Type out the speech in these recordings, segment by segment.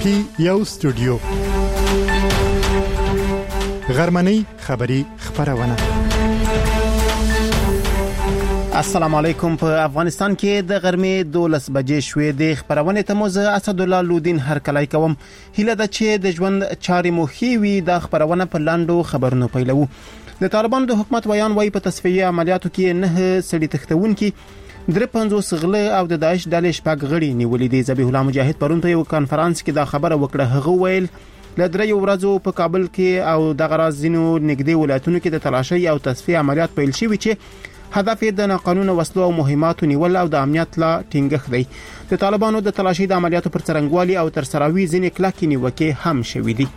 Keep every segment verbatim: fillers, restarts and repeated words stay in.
کې یو استودیو غرمنۍ خبری خبرونه. السلام علیکم. په افغانستان کې د غرمې دولس بجې شوې د خبرونه ته موزه اسد الله لودین هر کلای کوم. هیله ده چې د ژوند چارې مو خېوي د خبرونه په لاندو خبرونو پیلو. د طالبانو د حکومت ویان وایي په تصفیه عملیاتو کې نه سړي تختونکي درې پنځوس غله او د داعش ډلې شپږ غړي نیولې دي. ذبیح الله مجاهد پرون په یو کانفرنس کې دا خبره وکړه. هغه ویل ل درې ورځو په کابل کې او د غرازینو نږدې ولایتونو کې د تلاشي او تصفیه عملیات پیل شوي چې هدف د ناقانونه وسلو او مهماتو نیول او د امنیت لا ټینګښت دی. د طالبانو د تلاشي د عملیاتو پر څرنګوالي او تر سراوي ځینې کلکې نیوکې هم شوې دي.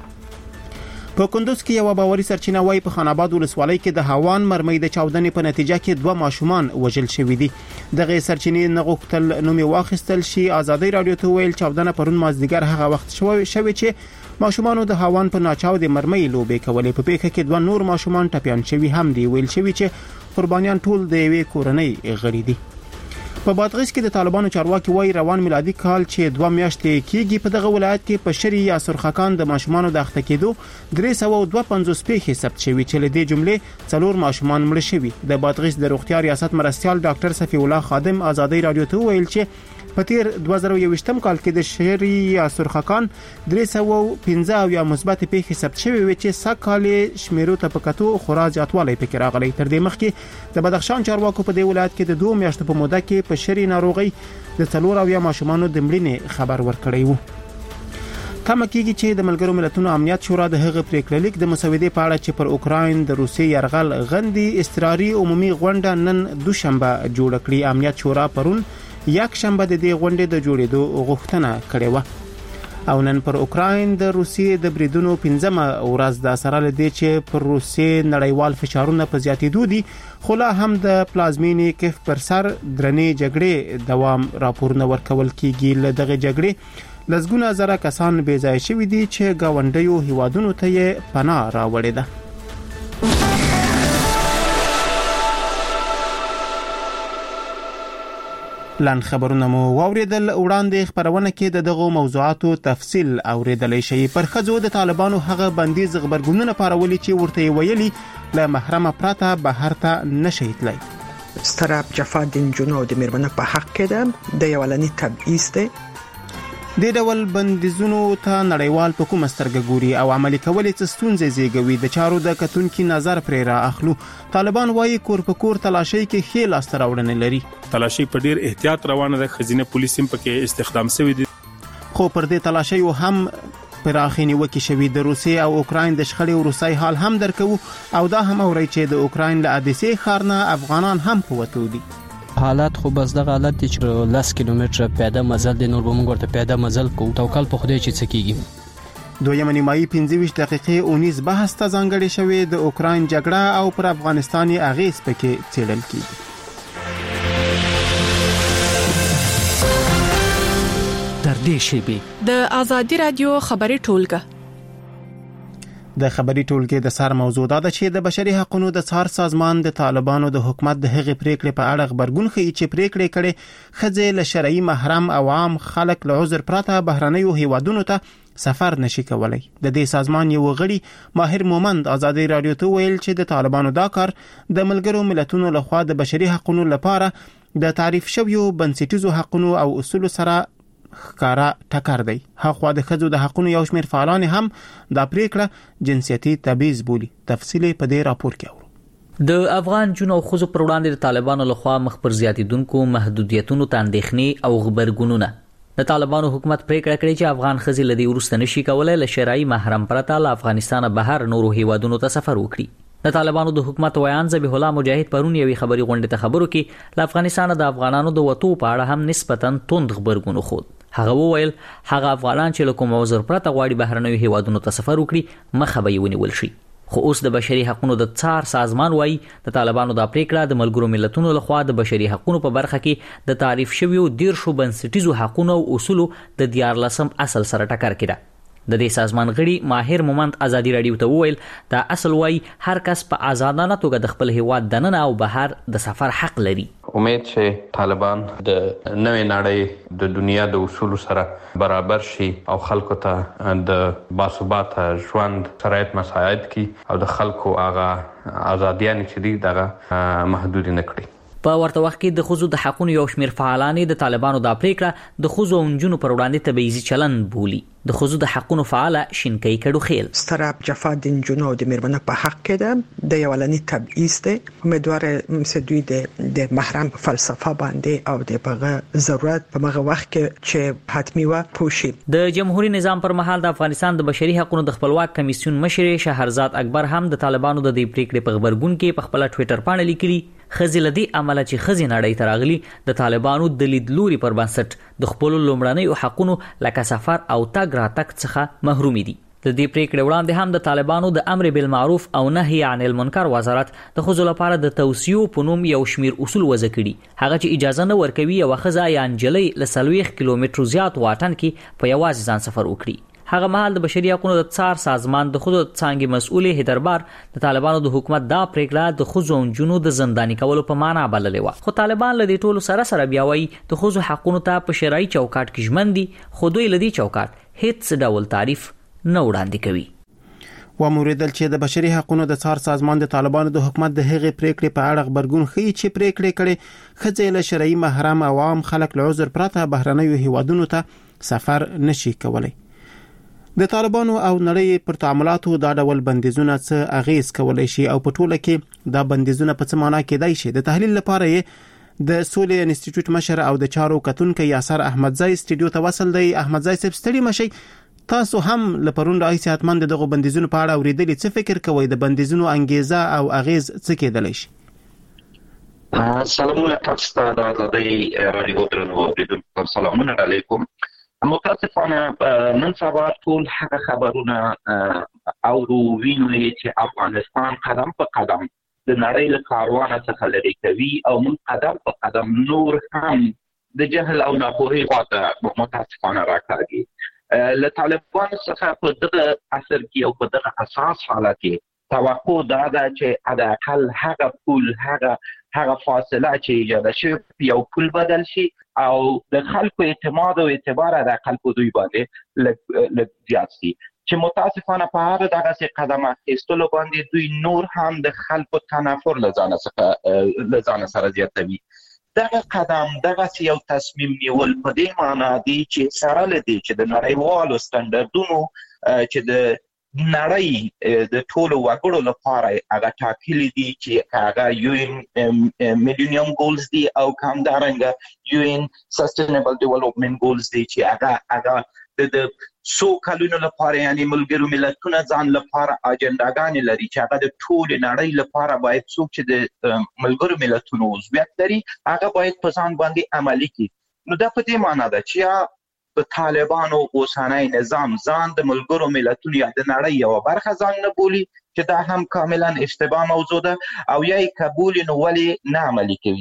په کندوز کې یو باوري سرچینه وایي په خان آباد ولسوالۍ کې د هاوان مرمۍ د چاودنې په نتیجه کې دوه ماشومان وژل شوي دي. دغه سرچینې نغښتل نومي واخیستل شي. آزادۍ رادیو ته ویل چاودنه پرون مازدیګر هغه وخت شوی شوی چې ماشومان د هاوان په ناچاو د مرمۍ لوبې کولې. په پیښه کې دوه نور ماشومان ټپيان شوي هم دي. ویل شوی چې قربانیان ټول د یوې کورنۍ غړي دي. په بادغیس کې د طالبانو چارواکي وایي روان میلادي کال چې دوه میاشتې کېږي په دغه ولایت کې په شری یا سرخکان د ماشومانو د اخته کېدو درې سوه او دوه پنځوس پیښې ثبت شوي چې له دې جملې څلور ماشومان مړه شوي. د بادغیس د روغتیا ریاست مرستيال ډاکټر صفی الله خادم آزادۍ رادیو ته ویل چې په تیر دوه زره یو ویشتم کال کې د شری یا سرخکان درې سوه او پنځه یا مثبت پیښې ثبت شوي وي چې سکهال شمیرو ته په کتو خورا زیاتوالی پکې راغلی. تر دې مخکې د بدخشان چارواکو په دې ولایت کې د دوه میاشتو په موده کې په شری ناروغي د څلور او یا ماشومانو د مړینې خبر ورکړی وو. تمه کېږي چې د ملګرو ملتونو امنیت شورا د هغه پریکړه لیک د مسودې په اړه چې پر اوکراین د روسي يرغل غندي استراري عمومي غونډه نن دوشنبه جوړ کړي. امنیت شورا پرون یک شنبه د دې غونډې د جوړېدو غوښتنه کړې و او نن پر اوکراین د روسیې د بریدونو پنځمه ورځ د سره لدی چې پر روسیې نړیوال فشارونه په زیاتېدو دي. خو لا هم د پلازمینې کیف پر سر درنې جګړې دوام راپورونه ورکول کیږي. له دغه جګړې لزګونه زره کسان بې ځای شوي دي چې گاونډیو هیوادونو ته یې پناه راوړې ده. لن خبرونه مو واوریدل. وړاندې خبرونه کې د دغه موضوعاتو تفصیل اوریدلای شي. پر خځو د طالبانو هغه بندیز خبرګونونه پارولي چې ورته ویلي له محرمه پراته بهر ته نشي تللی. ستراب جفا د جنو د میرمنو په حق کې ده د یولنی تبعیض ده. د ډول بندیزونو ته نړیوال په کومه سترګه ګوري او عملي کولې څه ستونزې زیږوي د چارو د کتونکو نظر پرې را اخلو. طالبان وایي کور په کور تلاشي کې خې لاس راوړنې لري. تلاشي په ډیر احتیاط روانه ده. خزینه پولیس هم پکې استخدام شوی دي. خو پر دې تلاشي هم پراخینی وکي شوی. د روسي او اوکراین د شخړې او روسي حال هم درکو او دا هم اوري چې د اوکراین له ادیسي خارنه افغانان هم پوتو دي. حالات خو بس دغه حالت چې لس کیلومتره پیاده مزل د نور بمونږ ورته پیاده مزل کو توکل په خدای چې څه کیږي. دویم نیمایي پنځه ویشت دقیقې اونیز بحث ته ځانګړې شوې. د اوکراین جګړه او پر افغانستان اغیز پکې څېړل کیږي. در دې شیبه د آزادۍ رادیو خبري ټولګه د خبري ټولګې د سر موضوع دا ده چې د بشري حقوقو د څار سازمان د طالبانو د حکومت د هغې پریکړې په اړه خبرګون ښیي چې پریکړې کړي خځې له شرعي محرم او عام خلک له عذر پرته بهرنیو هیوادونو ته سفر نشي کولای. د دې سازمان یو غړي ماهر مومند آزادۍ رادیو ته ویل چې د طالبانو دا کار د ملګرو ملتونو لخوا د بشري حقوقو لپاره د تعریف شویو بنسټیزو حقوقو او اصول سره ښکارا ټکر دی. هغه د خځو د حقوقو یو شمېر فعالان هم دا پریکړه جنسیتي تبعیض بولي. تفصیل په دې راپور کې اورو. د افغان جنو خځو پر وړاندې د طالبانو لخوا مخ پر زیاتیدونکو محدودیتونو ته اندېښنې او خبرګونونه. د طالبانو حکومت پریکړه کړې چې افغان خځې لدی ورسته نشي کولای له شرعي محرم پرته له افغانستان بهر نورو هیوادونو ته سفر وکړي. د طالبانو د حکومت ویان ذبیح الله مجاهد پرون یوې خبري غونډه ته خبرو کې له افغانستان د افغانانو د وټو په اړه هم نسبتاً توند خبرګون خود. هغه وویل هغه افغانان چې له کوم عذر پرته غواړي بهرنیو هیوادونو ته سفر وکړي مخه به یې ونیول شي. خو اوس د بشري حقوقو د څار سازمان وایي د طالبانو د پریکړه د ملګرو ملتونو لخوا د بشري حقوقو په برخه کې د تعریف شویو دیرشو بنسټیزو حقوقو او اصولو د دیارلسم اصل سره ټکر کړي. د دې سازمان غړي ماهر مومند آزادۍ رادیو ته وویل دا اصل وایي هر کس په آزادانه توګه د خپل هیواد دننه او بهر د سفر حق لري. امید چې طالبان د نوې نړۍ د دنیا د اصول سره برابر شي او خلکو ته د باثبات ژوند شرایط مساعد کی او د خلکو هغه ازادیان چې دي دغه محدود نه کړي. په ورته وخت کې د خزو د حقوقو یو شمېر فعالان د طالبانو د پریکړه د خزو او نجونو پر وړاندې تبعیضي چلن بولي. د خزو د حقوقو فعال شینکۍ کډوخیل ستراب جفا د نجونو د میرمنو په حق کې ده د یولنی تبعیض ده امیدوار مسدوی د د محرم فلسفه باندې او د بغه ضرورت په مغه وخت کې چې حتمی و پوشي. د جمهوریت نظام پر مهال د افغانستان د بشري حقوقو د خپلواک کمیسیون مشر شهرزاد اکبر هم د طالبانو د دې پریکړې په خبرګون کې په خپل ټوئیټر باندې لیکلي خزي لدی عمله چې خزي نړۍ تراغلي د طالبانو د لیدلوري پر بنسټ د خپل لومړنۍ حقوقو لکه سفر او تګ راتګ څخه محرومي دي. د دې پریکړې وړاندې هم د طالبانو د امر بالمعروف او نهي عن المنکر وزارت د خزو لپاره د توصیو په نوم یو شمیر اصول وضع کړي هغه چې اجازه نه ورکوي یو خزه یا انجلۍ له سلويخ کیلومتر زیات واټن کې په یوازې ځان سفر وکړي. هغه مهال د بشري حقوقو د څار سازمان د خودو څنګه مسؤل هیدربار د طالبانو د حکومت دا پریکړه د خزو او جنو د زنداني کولو په معنا بللې و. خو طالبان لدی ټولو سره سره بیا وایي د خزو حقوقو ته په شرعي چوکاټ کې ژمن دي خو دوی لدی چوکاټ هیڅ ډول تعریف نه وړاندې کوي. و موریدل چې د بشري حقوقو د څار سازمان د طالبانو د حکومت د هغې پریکړې په اړه خبرګون ښیي چې پریکړې کړي خځې له شرعي محرم عوام خلک له عذر پرته بهرنیو هیوادونو ته سفر نشي کولای. د طالبانو او نړۍ پر تعاملاتو دا ډول بندیزونه څه اغیز کولای شي او په ټوله کې دا بندیزونه په څه معنا کېدای شي؟ د تحلیل لپاره یې د سولې انسټیټیوټ مشر او د چارو کتونکو یاسر احمدزای استډیو ته وصل دی. احمدزای صاحب ستړي مشي، تاسو هم لپرون راځي حتمن دغه بندیزونو په اړه اوریدلې، څه فکر کوئ د بندیزونو انګیزه او اغیز څه کېدلی شي؟ سلامونه تاسو ته د آزادۍ رادیو درنو اوریدونکو، سلامونه علیکم. متاسفانه نن سبا ټول هغه خبرونه او وینو چې افغانستان قدم په قدم د نړۍ له کاروان څخه لري کوي او موږ قدم په قدم نور هم د جهل او ناپوهۍ خواته متاسفانه راکاږي. له طالبانو څخه په دغه عصر کې او په دغه اساس حالت کې توقع دا ده چې حداقل هغه پول هغه هغه فاصله چې ایجاد شي یو پول بدل شي او د خلکو اعتماد او اعتبار د خلکو دوی باندې لږ زیات شي چې متاسفانه په هغه دغه قدم اخیستلو باندې دوی نور هم د خلکو تنفر لزانه څخه لزانه سره زیاتوي. دغه قدم دغه یو تصمیم نیول په دې معنا دی چې سره لدی چې د نړیوالو سټنډردونو چې د نړۍ د ټولو وګړو لپاره هغه ټاکلي دي چې هغه یو ان میلینیم ګولز دي او همدارنګه یو ان سستینبل ډیولپمنٹ ګولز دي چې هغه هغه د څو کلونو لپاره یعنی ملګرو ملتونو ځان لپاره اجنډاګانې لري چې هغه د ټول نړۍ لپاره باید څوک چې د ملګرو ملتونو عضویت لري هغه باید په ځان باندې عملي کړي. نو دا په دې معنا ده چې د طالبانو اوسنی نظام ځان د ملګرو ملتونو یا د نړۍ یو برخه ځان نه بولي چې دا هم کاملا اشتباه موضوع ده او یا یې قبول نه ولي نه عملي کوي.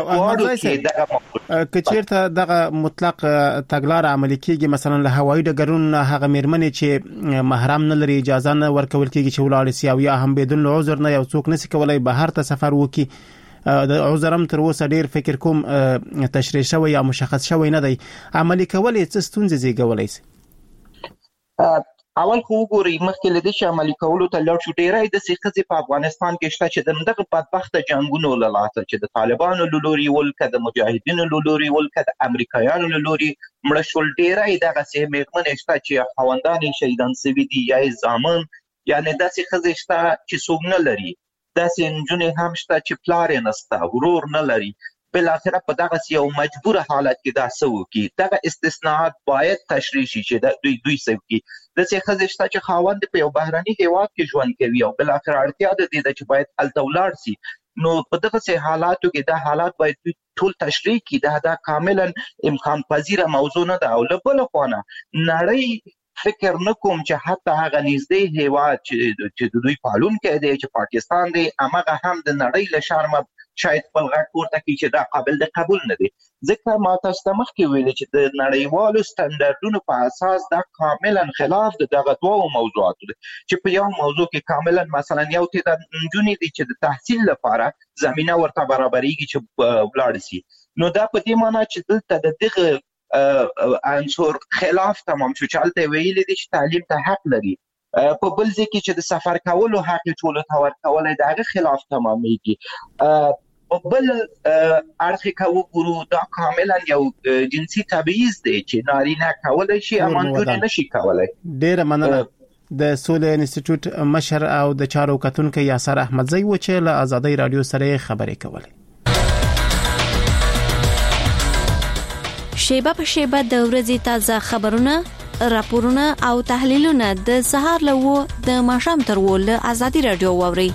که چیرته دغه مطلق تګلار عملي کیږي مثلا له هوایي ډګرونو هغه میرمنې چې محرم نه لري اجازه نه ورکول کیږي چې ولاړ سي او یا هم بدون عذر نه یو څوک نشي کولای بهر ته سفر وکړي، د عذرم تر اوسه ډیر فکر کوم تشریح شوی یا مشخص شوی نه دی، عملي کول یې څه ستونزې زیږولی شي؟ اول خو وګورئ مخکې له دې چې عملي کولو ته لاړ شو ډیری داسې ښځې په افغانستان کې شته چې د دغه بدبخته جنګونو له لاسه چې د طالبانو له لوري ول که د مجاهدینو له لوري ول که د امریکایانو له لوري مړه شول، ډیری دغسې میرمنې شته چې خاوندان یې شهیدان سوي دي یا یې زامن، یعنې داسې ښځې شته چې څوک نه لري، داسې نجونې هم شته چې پلار یې نشته، ورور نه لري، بالاخره په دغسې یو مجبوره حالت کې دا څه وکړي. دغه استثناءات باید تشریح شي چې دوی دوی څه وکړي. داسې ښځې شته چې خاوند په یو بهرني هیواد کې ژوند کوي او بالاخره اړتیا د دې ده چې باید هلته ولاړ سي. نو په دغسې حالاتو کې دا حالات باید دوی ټول تشریح کړي. دا دا کاملا امکان پذیره موضوع نه ده. او له بله خوا نه نړۍ فکر نکوم چې حتی هغه نږدې هیواد چې چې دوی پالونکی دی چې پاکستان دی، همغه هم د نړۍ له شرمه شاید خپل غږ پورته کړي چې دا قابل د قبول نه دی. ځکه ما تاسو ته مخکې ویلي چې د نړیوالو سټنډرډونو په اساس دا کاملا خلاف د دغه دوو موضوعاتو دی چې په یو موضوع کې کاملا مثلا یو تعداد نجونې دي چې د تحصیل لپاره زمینه ورته برابرېږي چې ولاړ شي، نو دا په دې معنی چې دلته د دغه عنصر خلاف تمام شو چې هلته ویلي دي چې تعلیم ته حق لري. په بل ځای کې چې د سفر کولو حق ټولو ته ورکولی د هغه خلاف تمامیږي. په بل اړخ کې وګورو دا کاملا یو جنسي تبعیض دی چې نارینه کولی شي اما نجونې نشي کولی. ډېره مننه. د سولې انسټیټیوټ مشر او د چارو کتونکي یاسر احمدزی و چې له آزادۍ رادیو سره خبرې کولې. شیبه په شیبه د ورځې تازه خبرونه، راپورونه او تحلیلونه د سهار لوو د ماښام تر ول آزادۍ رادیو ووري.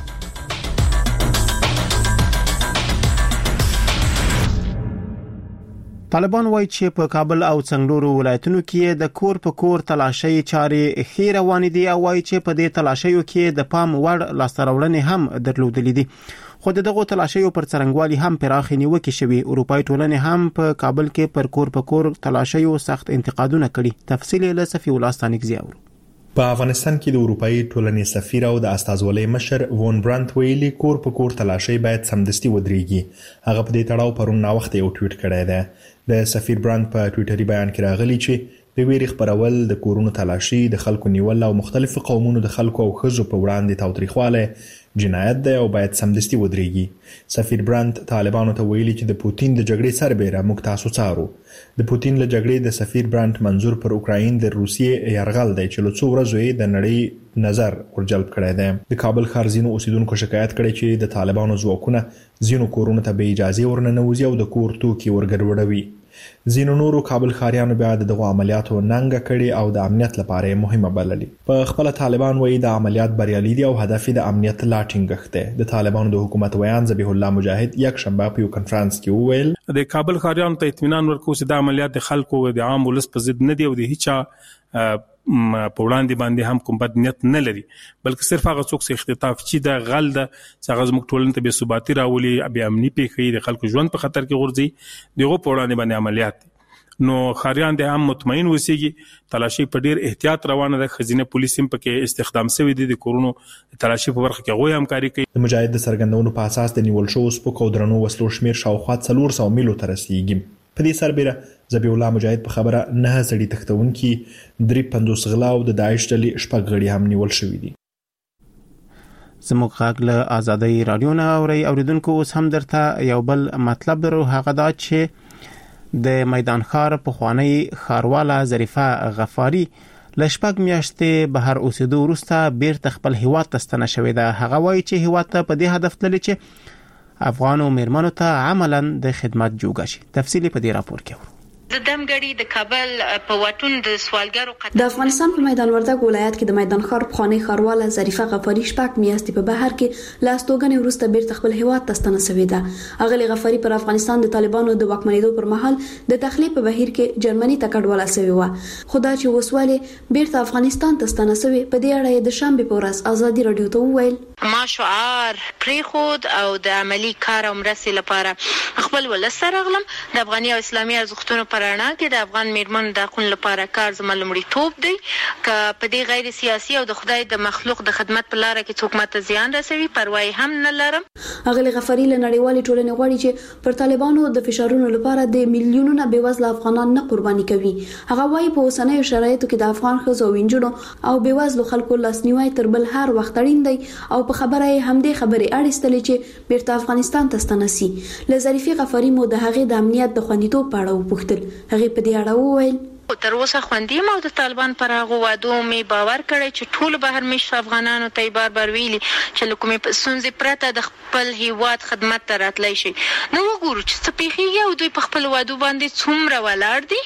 طالبان وایي چې په کابل او څنګلورو ولایتونو کې د کور په کور تلاشي چارې ښې روانې دي او وایي چې په دې تلاشیو کې د پام وړ لاسته راوړنې هم درلودلې دي. خو دغه تلاشیو پر څرنګوالي هم پراخ نیوکې شوي. اروپای ټولنې هم په کابل کې پر کور په کور تلاشیو سخت انتقادونه کړي. تفصیل له صفی الله ستانکزی اورو. په افغانستان کې د اروپای ټولنې سفیر او د استازولۍ مشر وون برانت ویلي کور په کور تلاشي باید سمدستي ودرېږي. هغه په دې تړاو پرون نا وخت یو ټویټ کړی دی. د سفیر برانت په ټویټري بیان کې راغلی چې د ویری خبرول، د کورونو تلاشي، د خلکو نیول او مختلفو قومونو د خلکو او خزو په وړاندې تاوتریخواله جنایت دی او باید سمدستي ودرېږي. سفیر برانت طالبانو ته ویلي چې د پوتین د جګړې سربېره موږ تاسو څارو. د پوتین له جګړې د سفیر برانت منظور پر اوکراین د روسیې یرغل دی چې له څو ورځو یې د نړۍ نظر ورجلب کړی دی. د کابل ښار ځینو اوسیدونکو شکایت کړی چې د طالبانو ځواکونه ځینو کورونو ته بې اجازې ورننوځي او د کور توکي ورګډوډوي. ځینو نورو کابل ښاریانو بیا د دغو عملیاتو ننګه کړي او د امنیت لپاره مهمه بللي. په خپل طالبان وایي د عملیات بریالي دي او هدف یې د امنیت لا ټینګښت دی. د طالبانو د حکومت ویان ذبیح الله مجاهد یک شنبه په یو کنفرانس کې وویل د کابل ښاریانو ته اطمینان ورکوي چې د عملیات د خلکو د عام ولس په ضد نه دی او د هیڅ په وړاندې باندې هم کوم بد نیت نه لري، بلکې صرف هغه څوک چې اختطاف چې د غل د څنګه زموږ ټولنې ته بې ثباتي راولي، بې امني پیښې، د خلکو ژوند په خطر کې غورځي، دغه په وړاندې باندې عملیات دي. نو خاریان د هم مطمئن وسیږي. تلاشي په ډیر احتیاط روانه ده. خزینه پولیس هم پکې استخدام شوی دي. د کورونو تلاشي په برخه کې غوي همکاري کوي. د مجاهد د سرګندونو په اساس د نیول شو سپک او درنو وسلو شمیر شاوخوا څلور سوه میلو ته رسیدي. په دې سربېره ذبیح الله مجاهد په خبره نه سړي تختونکي درې پنځوس غلا او د داعش ډلې شپږ غړي هم نیول شوي دي. زموږ غږ له آزادۍ رادیو نه اوري. اوریدونکو اوس هم درته یو بل مطلب درو، هغه دا چې د میدان ښار پخوانی ښارواله ظریفه غفاری له شپږ میاشتې بهر اوسېدو وروسته بیرته خپل هیواد ته ستنه شوې ده. هغه وایي چې هیواد ته په دې هدف تللی چې افغان او میرمنو ته عملاً د خدمت جوګه شي. تفصیلی په دې راپور کې ورو. د دمګړی د کابل په وټون د سوالګرو قطار د افغانستان په میدان وردګ ولایت کې د میدان ښار پخوانی ښارواله ظریفه غفاری شپږ میاشتې په بهر کې لاستوګنې وروسته بیرته خپل هیواد ته ستنه شوې ده. اغلی غفاری پر افغانستان د طالبانو د واکمنېدو پر مهال د تخلیه په بهیر کې جرمني ته کډواله شوې و. خدا چې وسواله بیرته افغانستان ته ستنه شوې په دې اړه د شنبه په ورځ آزادۍ رادیو ته وویل ما شعار پریخود او د عملی کار او مرستې لپاره خپل ولسته راغلم. د افغاني او اسلامي ارزښتونو پر اړه کې د افغان میرمنو د حقوقو لپاره کار زما لومړیتوب دی. که په دې غیر سیاسي او د خدای د مخلوق د خدمت په لار کې څوک ماته زیان رسوي پروا هم نه لرم. اغلی غفاری له نړیوالې ټولنې غواړي چې پر طالبانو د فشارونو لپاره د میلیونونو بېوزله افغانان نه قرباني کوي. هغه وايي په اوسنیو شرایطو کې د افغان ښځو او نجونو او بېوزلو خلکو لاسنیوي تر بل هر وخت اړین دی او په خبره یې همدې خبرې اړیستلې چې بیرته افغانستان ته ستنه شي. له ظریفه غفاری مو د هغې د امنیت د خوندیتوب په اړه وپوښتل. هغې په دې اړه وویل تر اوسه خوندي ما د طالبان پر هغه وادو می باور کړی چې ټول بهر مشر افغانانو ته بار بار ویلي چې لکه په سنځ پرته د خپل هیواد خدمت ته راتلی شي. نو وګورو چې څه پیښیږي او دوی په خپل وادو باندې څومره ولاړ دي.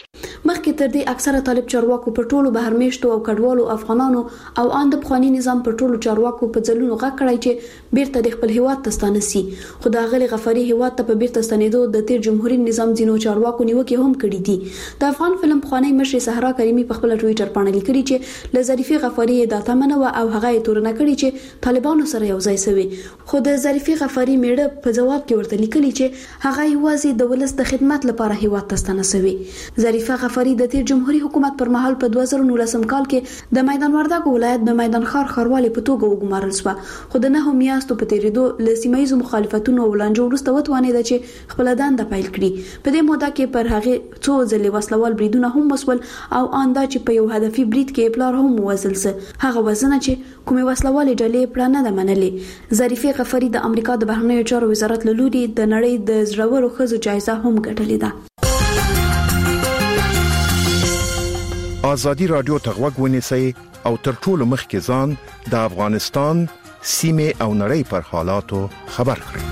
مخکې تر دې اکثره طالب چارواکو په ټولو بهرمیشتو او کډوالو افغانانو او ان د بخوانی نظام په ټولو چارواکو په ځلونو غږ کړی چې بیرته د خپل هیواد ته ستانه سي. خو د غلي غفاري هیواد ته په بیرته ستنېدو د تیر جمهوریت نظام ځینو چارواکو نیوکه هم کړې دي. د افغان فلم بخوانی مشر صحرا کریمی په خپل ټوئیټر باندې لیکلي چې ل ظریفي غفاري د تمنه او هغه تورنه کړی چې طالبانو سره یو ځای سوي. خو د ظریفي غفاري میړه په جواب کې ورته لیکلي چې هغه یوازې د ولس د خدمت لپاره هیواد ته ستنه سوي. ظریفه غفاري د تیر جمهوریت حکومت پر مهال په دوه زره نولسم کال کې د میدان وردګ ولایت د میدان خار خروالي په توګه وګمارل شو. خو د نه میاشتو په تیریدو ل سیمایي مخالفتونو ولانجو ورسته وتوانید چې خپل دند پیل کړي. په دې موده کې پر هغه څو ځلې وسلوال بریدونه هم وسول او آندا چې په یو هدفي برید کې پلار هم وزل سه. هغه وزنه چې کومه وسلوالې ډلې پلان نه منلې. ظریفي غفاري د امریکا د بهرنیو چارو وزارت له لوري د نړۍ د زړورو ښځو جایزه هم ګټلې ده. ازادي رادیو ته غوږ ونیسئ او تر ټولو مخکې ځان د افغانستان سیمه او نړۍ پر حالاتو خبر کړئ.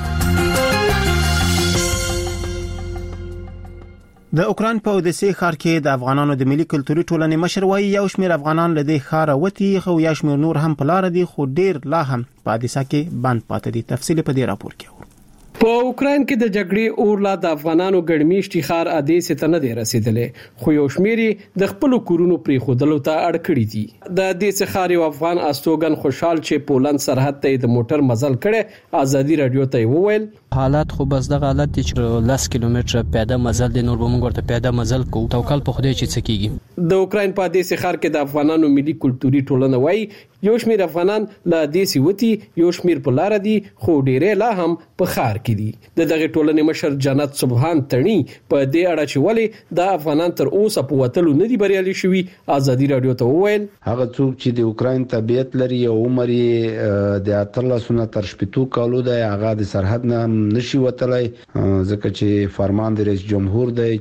د اوکران په اودیسه ښار کې د افغانانو د ملي کلتوري ټولنې مشر وایي یو شمېر افغانان له دې ښاره وتی خو یو شمېر نور هم په لار دي خو ډیر لا هم په اودیسه کې بند پاتې دي. تفصیل په دې راپور کې په اوکران کې د جګړې اورلا د افغانانو ګړمیشتي ښار اودیسه ته نه دی رسیدلې خو یو شمېر د خپل کورونو پرې خودلو ته اړ کړی دي. د اودیسه ښار یو افغان استوګن خوشحال چې پولند سرحد ته د موټر مزل کړي ازادي رادیو ته وویل حالات خو بس د حالت چې لاس کیلومتره پیاده مزل د نور بمونږ ورته پیاده مزل کو توکل په خدای چې څکیږي. د اوکران په اودیسه ښار کې د افغانانو ملي کلتوري ټولنه وایي یو شمېر افغانان له اودیسه وتی یو شمېر په لار دي خو ډیره لا هم په ښار کې دي. د دغه ټولنې مشر جنت سبحان تڼي په دې اړه چې ولې د افغانان تر اوسه په وتلو نه دي بریالي شوي ازادي رادیو ته وویل هغه څوک چې د اوکران طبيعت لري او عمر یې د اتلسونه تر شپږ کالو دی هغه د سرحد نه نشي وتلای ځکه چې فرمان د رئیس جمهور دی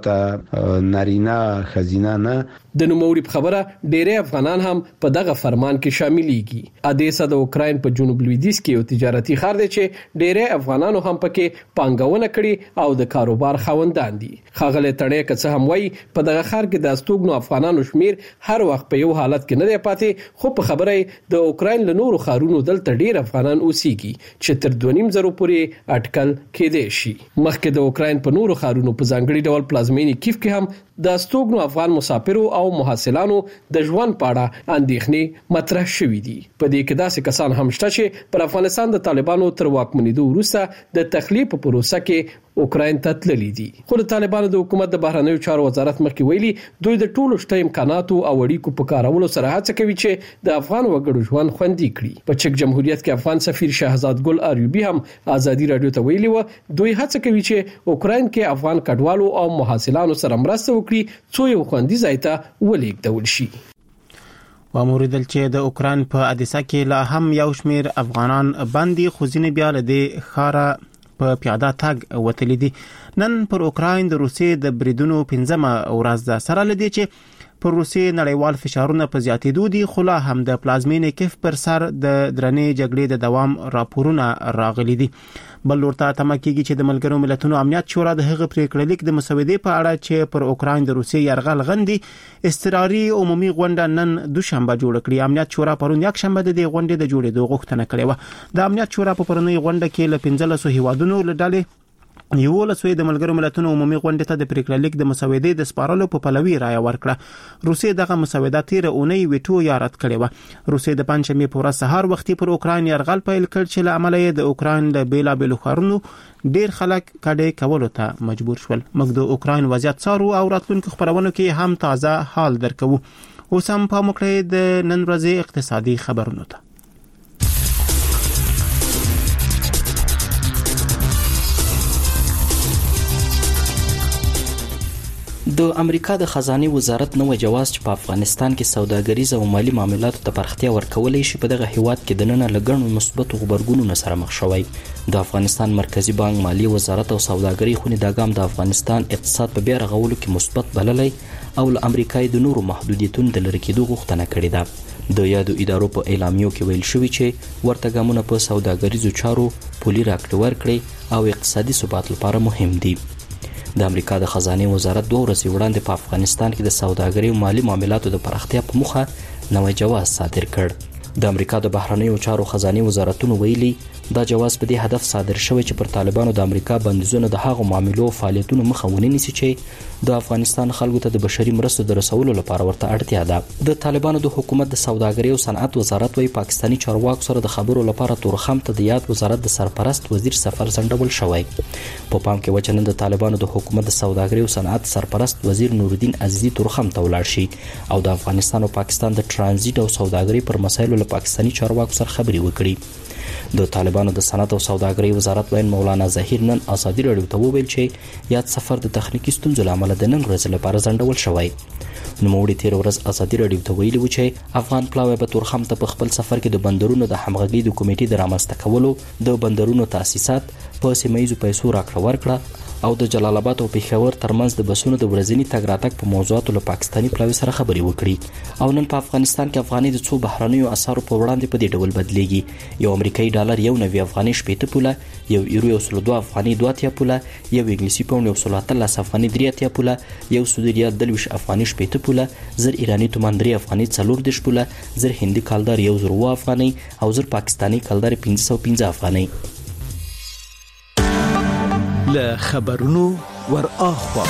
البته نارینه خزینه نه. د نوموړي په خبره ډېری افغانان هم په دغه فرمان کې شاملېږي. اودیسه د اوکران په جنوب لویدیځ کې یو تجارتي ښار دی چې ډېری افغانانو هم پکې پانګونه کړې او د کاروبار خاوندان دي. ښاغلی تڼي که څه هم وایي په دغه ښار کې د استوګنو افغانانو شمیر هر وخت په یو حالت کې نه دی پاتې خو په خبره د اوکران له نورو ښارونو دلته ډېر افغانان اوسېږي چې تر دوه نیم زره پورې اټکل کېدای شي. مخکې د اوکران په نورو ښارونو په ځانګړي ډول پلازمینې کیف کې هم د استوګنو افغان مسافرو او محصلانو د ژوند په اړه اندېښنې مطرح شوې دي. په دې کې داسې کسان هم شته چې پر افغانستان د طالبانو تر واکمنېدو وروسته د تخلیه په پروسه کې اوکران ته تللي دي. خو د طالبانو د حکومت د بهرنیو چارو وزارت مخکې ویلي دوی د ټولو شته امکاناتو او اړیکو په کارولو سره هڅه کوي چې د افغان وګړو ژوند خوندي کړي. په چک جمهوریت کې افغان سفیر شهزاد ګل اریوبی هم ازادي رادیو ته ویلي و دوی هڅه کوي چې اوکران کې افغان کډوالو او محصلانو سره مرسته وکړي څو یو خوندي ځای ته ولېږدول شي. و موریدل چې د اوکران په اودیسه کې لا هم یو شمېر افغانان باندې خو ځینې بیا له دې ښاره په پیاده تګ وتلي دي. نن پر اوکران د روسیې د بریدونو پنځمه ورځ ده سره لدی چې پر روسیې نړیوال فشارونه په زیاتېدو دي خو لا هم د پلازمینې کیف پر سر د درنې جګړې د دوام راپورونه راغلي دي. بل ورته تمه کیږي چې د ملګرو ملتونو امنیت شورا د هغه پریکړه لیک د مسودې په اړه چې پر اوکران د روسیې یرغل غندي استقراري عمومي غونډه نن دوشنبه جوړ کړي. امنیت شورا پرون یک شنبه د دې غونډې د جوړېدو غوښتنه کړې و. د امنیت شورا په پرونی غونډه کې ل پنځلسو هیوادونو له ډلې یو لسوي د ملګرو ملتونو عمومي غونډې ته د پریکړه لیک د مسودې د سپارلو په پلوي رائے ورکړه. روسیې دغه مسوده تیر اونۍ ویټو یا رد کړې و. روسیې د پنځمې په ورځ سهار وختي پر اوکران یرغل پیل کړ چې له امله یې د اوکران د بیلابېلو ښارونو ډیر خلک کډې کولو ته مجبور شول. موږ د اوکران وضعیت څارو او راتلونکو خبرونو کې هم تازه حال درکو. اوس هم په مکړې د نن ورځې اقتصادي خبرونو ته. د امریکا د خزانه وزارت نو جواز چې په افغانستان کې سوداګریز او مالی معاملاتو ته پرختیا ورکولې شي په دغه هیواد کې د نن لګڼو مثبت خبرګونونو سره مخ شوی. د افغانستان مرکزی بانک مالی وزارت او سوداګری خونې د ګام د افغانستان اقتصاد په بیا رغولو کې مثبت بللې او له امریکای د نورو محدودیتونو د لری کېدو غوښتنه کړې ده. د یادو ادارو په اعلامیو کې ویل شوی چې ورته ګامونه په سوداګریزو چارو پولي راکړه ورکړي او اقتصادي ثبات لپاره مهم دي. د امریکا د خزانه وزارت دوه ورځې وړاندې په افغانستان کې د سوداګرۍ او مالی معاملاتو د پراختیا په موخه نوې جواز صادر کړ. د امریکا د بهرنیو چارو خزانه وزارتونو ویلي دا جواز په دې هدف صادر شوی چې پر طالبانو د امریکا بندیزونه د هغو معاملو او فعالیتونو مخه ونیسي چې د افغانستان خلکو ته د بشري مرستو د رسولو لپاره ورته اړتیا ده. د طالبانو د حکومت د سوداګرۍ او صنعت وزارت وايي پاکستاني چارواکو سره د خبرو لپاره تورخم ته د یاد وزارت د سرپرست وزیر سفر ځنډول شوی. په پام کې وچنن د طالبانو د حکومت د سوداګرۍ او صنعت سرپرست وزیر نورالدین عزیزی تورخم ته ولاړ شي او د افغانستان او پاکستان د ترانزیت او سوداګرۍ پر مسایلو له پاکستاني چارواکو سره خبرې وکړي. د طالبانو د صنعت او سوداګرۍ وزارت وین مولانا ظهیر نن ازادي راډیو ته وویل چې یاد سفر د تخنیکی ستونزو لامل د نن ورځې لپاره ځنډول شوی. نوموړي تیر ورځ ازادي راډیو ته ویلي و چې افغان پلاوی په تورخم ته په خپل سفر کې د بندرونو د همغږۍ د کمیټې د رامنځته کولو، د بندرونو تاسیسات، په سیمه ییزو پیسو راکړه ورکړه او د جلال آباد او پېښور ترمنځ د بسونو د ورځني تګ راتګ په موضوعاتو له پاکستاني پلاوي سره خبرې وکړي. او نن په افغانستان کې افغاني د څو بهرنیو اسعارو په وړاندې په دې ډول بدلیږي. یو امریکایي ډالر یو نوي افغاني شپېته پوله، یو یورو یو سل دوه افغاني دوه اتیا پوله، یو انګلیسي پاونډ یو سل اتلس افغاني درې اتیا پوله، یو سعودي ریال درویشت افغاني شپېته پوله، زر ایراني تومان درې افغاني څلور دېرش پوله، زر هندي کالدار یو زر اووه افغاني او زر پاکستاني کالدار پنځه سوه پنځه افغاني. له خبرونو ور اخوا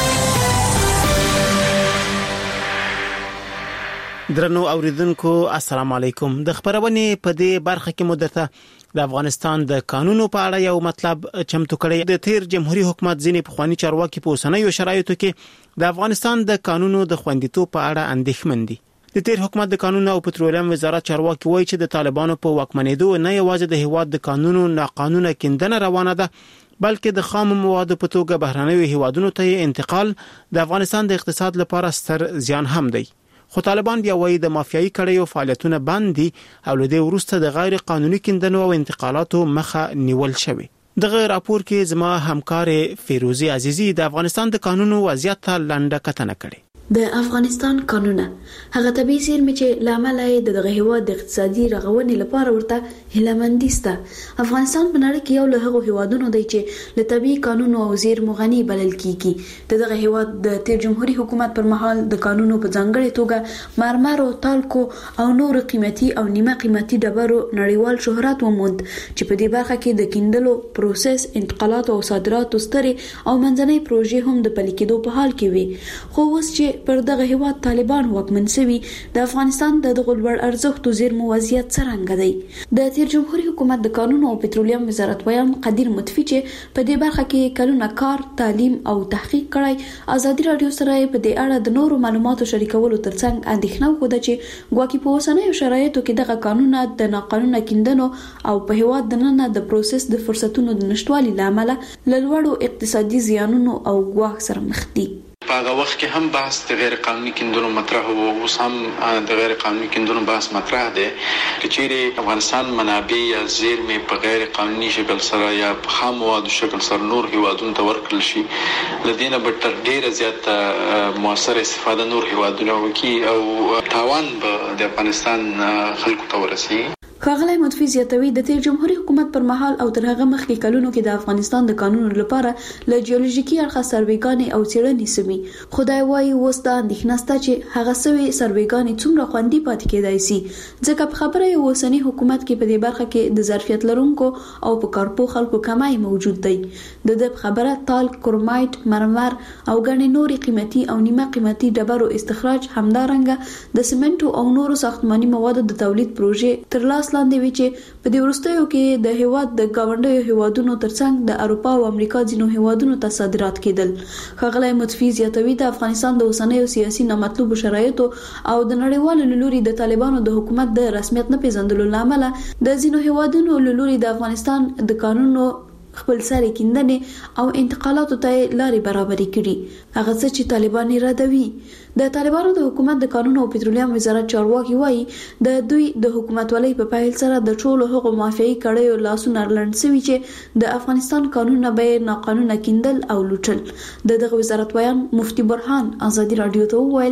درنو اوریدونکو السلام علیکم. د خبرونې په دې برخه کې مدته د افغانستان د قانونو په اړه یو مطلب چمتو کړی. د تیر جمهوریت حکومت ځینې پخوانی چارواکي په اوسنیو شرایطو کې د افغانستان د قانونو د خوندیتوب په اړه اندېښمن دي. د تیر حکومت د قانون او پټرولیم وزارت چارواکي وایي چې د طالبانو په واکمنېدو نه یوازې د هیواد د قانونو ناقانونه کیندنه روانه ده، بلکې د خام موادو په توګه بهرنیو هیوادونو ته انتقال د افغانستان د اقتصاد لپاره ستر زیان هم دی. خو طالبان بیا وایي د مافیایي کړیو فعالیتونه بند دي او له دې وروسته د غیر قانوني کیندنو او انتقالاتو مخه نیول شوی. دغه راپور کې زما همکار فیروزی عزیزی د افغانستان د قانونو وضعیت ته لنډه کتنه کړې. د افغانستان قانونه هغه طبي زیرمې چې لامل یې دغه هیواد د اقتصادي رغونې لپاره ورته هیلمندي سته. افغانستان په نړۍ کې یو له هغو هیوادونو دی چې له طبي قانونو او زیرمو غني بلل کیږي. دغه هیواد د تیر جمهوریت حکومت پر مهال د قانونو په ځانګړي توګه مرمر او تالکو او نور قیمتي او نیمه قیمتي ډبرو نړیوال شهرت وموند چې په دې برخه کې د کیندلو پروسس، انتقالات او صادراتو سترې او منځنۍ پروژې هم د پلي کېدو په حال کې وي. خو اوس چې پر دغه هیواد طالبان واکمن شوي، د افغانستان د دغه لوړ ارزښتو زیرمو وضعیت څرنګه دی؟ د تیر جمهوریت حکومت د قانون او پټرولیم وزارت ویان قدیر مطفی چې په دې برخه کې کلونه کار، تعلیم او تحقیق کړی، ازادي راډیو سره په دې اړه د نورو معلوماتو شریکولو ترڅنګ اندېښنه وکړه چې ګواکې په اوسنیو شرایطو کې دغه قانونه د ناقانونه کیندنو او په هیواد دننه د پروسس د فرصتونو د نشټوالي لامل له لوړو اقتصادي زیانونو او ګواښ سره مخ دي. په هغه وخت کې هم بحث د غیر قانوني کیندنو مطرح وو، اوس هم د غیر قانوني کیندنو بحث مطرح دی. کچېرې افغانستان منابع یا زیرمې په غیر قانوني شکل سره یا په خام موادو شکل سره نور هیوادونو ته ورکړل شي، لدینه به تر ډیره زیات موثر استفاده نور هیوادونه وکړي او تاوان به د افغانستان خلکو ته ورسي. ښاغلی مطفی زیاتوي د تیر جمهوریت حکومت پر مهال او تر هغه مخکې کلونو کې د افغانستان د قانونو لپاره له جیولوژیکي اړخه سروېګانې او څېړنې سوي. خدای وایي اوس دا اندېښنه شته چې هغه سوي سروېګانې څومره خوندي پاتې کېدای سي، ځکه په خبره یې اوسني حکومت کې په دې برخه کې د ظرفیت لرونکو او په کارپو خلکو کمای موجود دی. د دې خبره تال، کرومایټ، مرمر او ګڼې نورې قیمتي او نیمه قیمتي ډبرو استخراج، همدارنګه د سیمنټو او نورو ساختماني موادو د تولید پروژې تر لاس لاندې وی چې په دې وروستیو کې د هیواد د گاونډیو هیوادونو ترڅنګ د اروپا او امریکا ځینو هیوادونو ته صادرات کېدل. ښاغلی مطفی زیاتوي د افغانستان د اوسنیو سیاسي نامطلوبو شرایطو او د نړیوالو لوري د طالبانو د حکومت د رسمیت نه پیژندلو لامل د ځینو هیوادونو لوري د افغانستان د قانونو خپل سره کیندنې او انتقالاتو ته لارې برابرې کړي، هغه څه چې طالبان ردوي. د طالبانو د حکومت د قانون او پټرولیم وزارت چارواکي وایي د دوی د حکومتولۍ په پیل سره د ټولو هغو مافیایي کړیو لاسونه لړند شوي چې د افغانستان قانونونه به ناقانونه کیندل او لوټل. د دغه وزارت ویان مفتي برهان ازادي راډیو ته وویل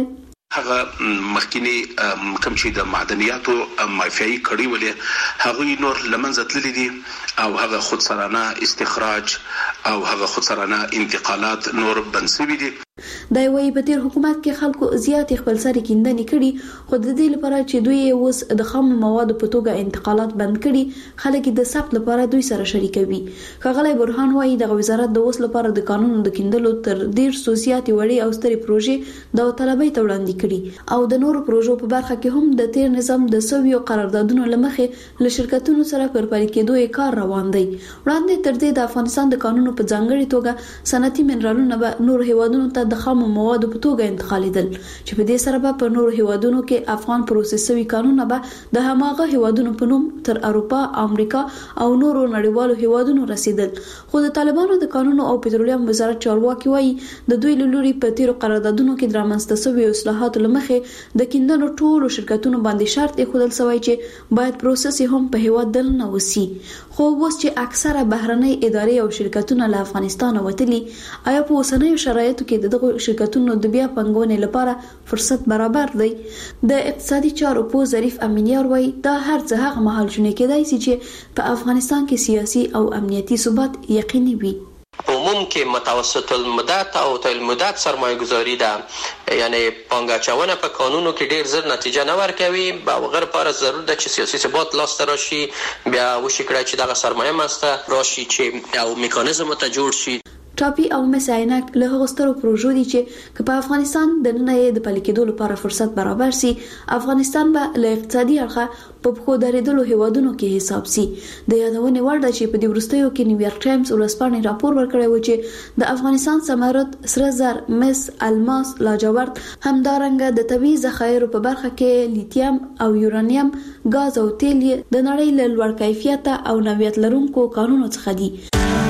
هغه مخکینی کوم چې د معدنیاتو مافیایي کړي ولې هغه نور لمنځه تللي دي او هغه خودسرانه استخراج او هغه خودسرانه انتقالات نور بنسوي دي. دا وایي په تیر حکومت کې خلکو زیات خپل سره کیندنې کړي خو د دې لپاره چې دوی اوس د خام موادو په توګه انتقالات بند کړي خلک د ثبت لپاره دوی سره شریکوي. ښاغلی برهان وایي د وزارت د اوس لپاره د قانون د کیندلو تر ډیر سوسیاتي وړي او ستري پروژې د طلبۍ ته وړاندې کړي او د نورو پروژو په برخه کې هم د تیر نظام د سویو قراردادونو لمخې له شرکتونو سره پر پلي کېدو یې کار روان دی. وړاندې تر دې د افغانستان د قانونو په ځانګړي توګه صنعتي منرالونه به نور هیوادونو ته د خام موادو په توګه انتقالیدل چې په دې سره به په نورو هیوادونو کې افغان پروسسوي قانونونه به د هماغه هیوادونو په نوم تر اروپا، امریکا او نورو نړیوالو هیوادونو رسیدل. خو د طالبانو د قانونو او پټرولیم وزارت چارواکي وایي د دوی له لوري په تیرو قراردادونو کې د رامنځته شویو اصلاحاتو لمخې د کیندنو ټولو شرکتونو باندې شرط ایښودل شوی چې باید پروسس هم په هیواد دننه وسی. خو اوس چې اکثره بهرنۍ ادارې او شرکتونه له افغانستان وتلي، آیا په اوسنیو شرایطو کې دغه شرکتونو د بیا پنګونې لپاره فرصت برابر دی؟ د اقتصادي چارو په ظریف امینیار وایي دا هر څه هغه مهال شونه کېدای شي چې په افغانستان کې سیاسي او امنیتي ثبات یقیني وي. عموم کې متوسط المدت او طویل المدت سرمایه گذاری ده، یعنی پانګاچونه په قانونو کې ډیر زر نتیجه نه ورکوي. به غیر پر ضرورت ده چې سیاسي ثبات لاس ته راشي، بیا وشي کړی چې دغه سرمایه مسته راشي چې او میکانیزم ته جوړ شي. ټاپي او مساینک له هغو سترو پروژو دي چې په افغانستان د نن یې د پلي کېدو لپاره فرصت برابر سي، افغانستان به له اقتصادي اړخه په پخو درېدلو هیوادونو کې حساب سي. د یادونې وړ ده چې په دې وروستیو کې نیویارک ټایمز ورځپاڼې راپور ورکړی و چې د افغانستان ثمرات سره زر، مس، الماس، لاجورد همدارنګه د طبیعي ذخایرو په برخه کې لیتیم او یورانیم، ګاز او تیل د نړۍ له لوړ کیفیته او نوعیت لرونکو کانونو څخه دي.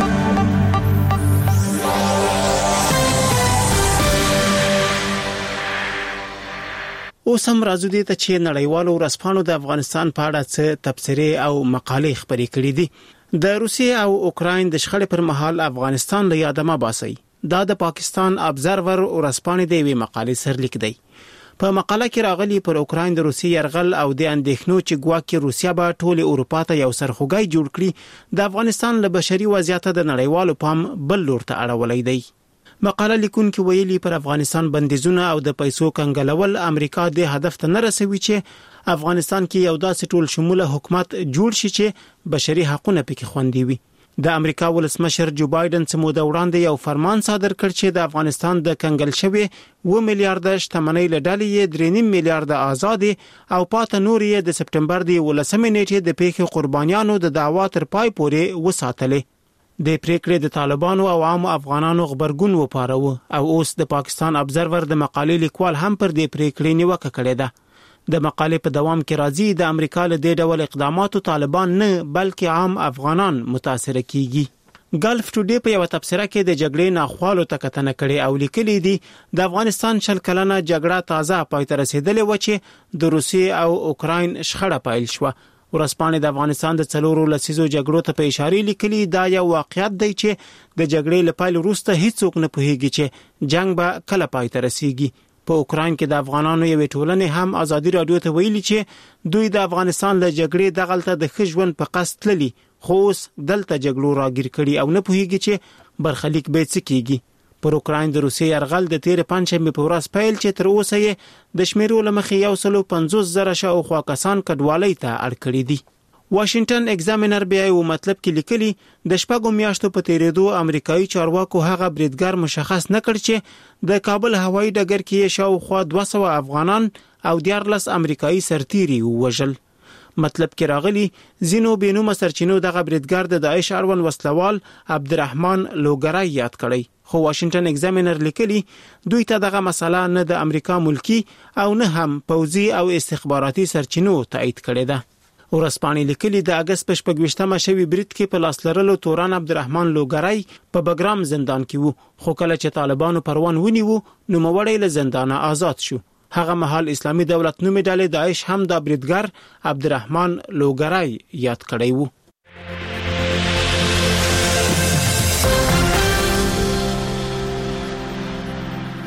اوس هم راځو دې ته چې نړیوالو ورځپاڼو د افغانستان په اړه څه تبصرې او مقالې خپرې کړې دي. د روسیې او اوکراین د شخړې پر مهال افغانستان له یاده مه باسي. دا د پاکستان ابزرور ورځپاڼې د یوې مقالې سرلیک دی. په مقاله کې راغلي پر اوکراین د روسیې يرغل او د اندېښنو چې ګواکې روسیا به ټول اروپا ته یو سرخوږی جوړ کړي د افغانستان له بشري وضعیت د نړیوالو پام بل لور ته اړولای دی. مقاله لیکونکو ویلي پر افغانستان بندیزونه او د پیسو کنګلول امریکا د هدف ته نه رسوي چې افغانستان کې یو داسې ټول شموله حکومت جوړ شي چې بشري حقوقونه پکې خوندي وي. د امریکا ولسمشر جو بایدن څه موده وړاندې یو فرمان صادر کړ چې د افغانستان د کنګل شوی و میلیارډ شتمنۍ له ډلې درې نیم میلیارډ آزاد او پاته نور یې د سپټمبر د ولسمې نیټې د پیښې قربانیانو د دعوا تر پای پورې وساتلې. د پریکړې د طالبانو او عام افغانانو خبرګون وپاروه او اوس د پاکستان ابزرور د مقالې لیکوال هم پر دې پریکړې نیوکه کړې ده. د مقالې په دوام کې راځي د امریکا له دې ډول اقداماتو طالبان نه بلکې عام افغانان متاثر کیږي. ګلف ټوډے په یو تبصره کې د جګړې ناخوالو ته کتنه کړې او لیکلي دي د افغانستان شل کلنه جګړه تازه پای ته رسیدلې و چې د روسیې او اوکراین شخړه پیل شوه. ورځپاڼې د افغانستان د څلورو لسیزو جګړو ته په اشاره لیکلي دا یو واقعیت دی چې د جګړې له پیل وروسته هیڅوک نه پوهیږي چې جنگ به کله پای ته رسیږي. په اوکراین کې د افغانانو یوې ټولنې هم ازادي رادیو ته ویلي چې دوی د افغانستان له جګړې دغلته د ښه ژوند په قصد تللي خو اوس دلته جګړو راګیر کړي او نه پوهیږي چې برخلیک به څه کیږي. پر اوکراین د روسیې يرغل د تیر پنځمې په ورځ پیل چې تر اوسه یې د شمیرو لمخې یو سل پنځوس زره شاوخوا کسان کډوالۍ ته اړ کړي دي. واشنگټن ایگزامینر بیا یو مطلب کې لیکلي د شپږو میاشتو په تیریدو امریکایي چارواکو هغه بریدګر مشخص نه کړ چې د کابل هوایي ډګر کې شاوخوا دوه سوه افغانان او دیارلس امریکایي سرتیري ووژل. مطلب کې راغلي زینو بینومه سرچینو دغه بریدګر د داعش اړوند وسلوال عبدالرحمن لوګرای یاد کړی. خو واشنگټن ایگزامینر لیکلي دوی ته دغه مسله نه د امریکا ملکی او نه هم پوځي او استخباراتي سرچینو تایید کړې ده. ورځپاڼې لیکلي د اگست په شپږویشتمه شوی برید کې په لاس لرلو توران عبدالرحمن لوګرای په بګرام زندان کې وو خو کله چې طالبانو پروان ونیو نو موړی له زندانه آزاد شو. هغه مهال اسلامي دولت نومې ډلې داعش هم د بریدګر عبدالرحمن لوګرای یاد کړی وو.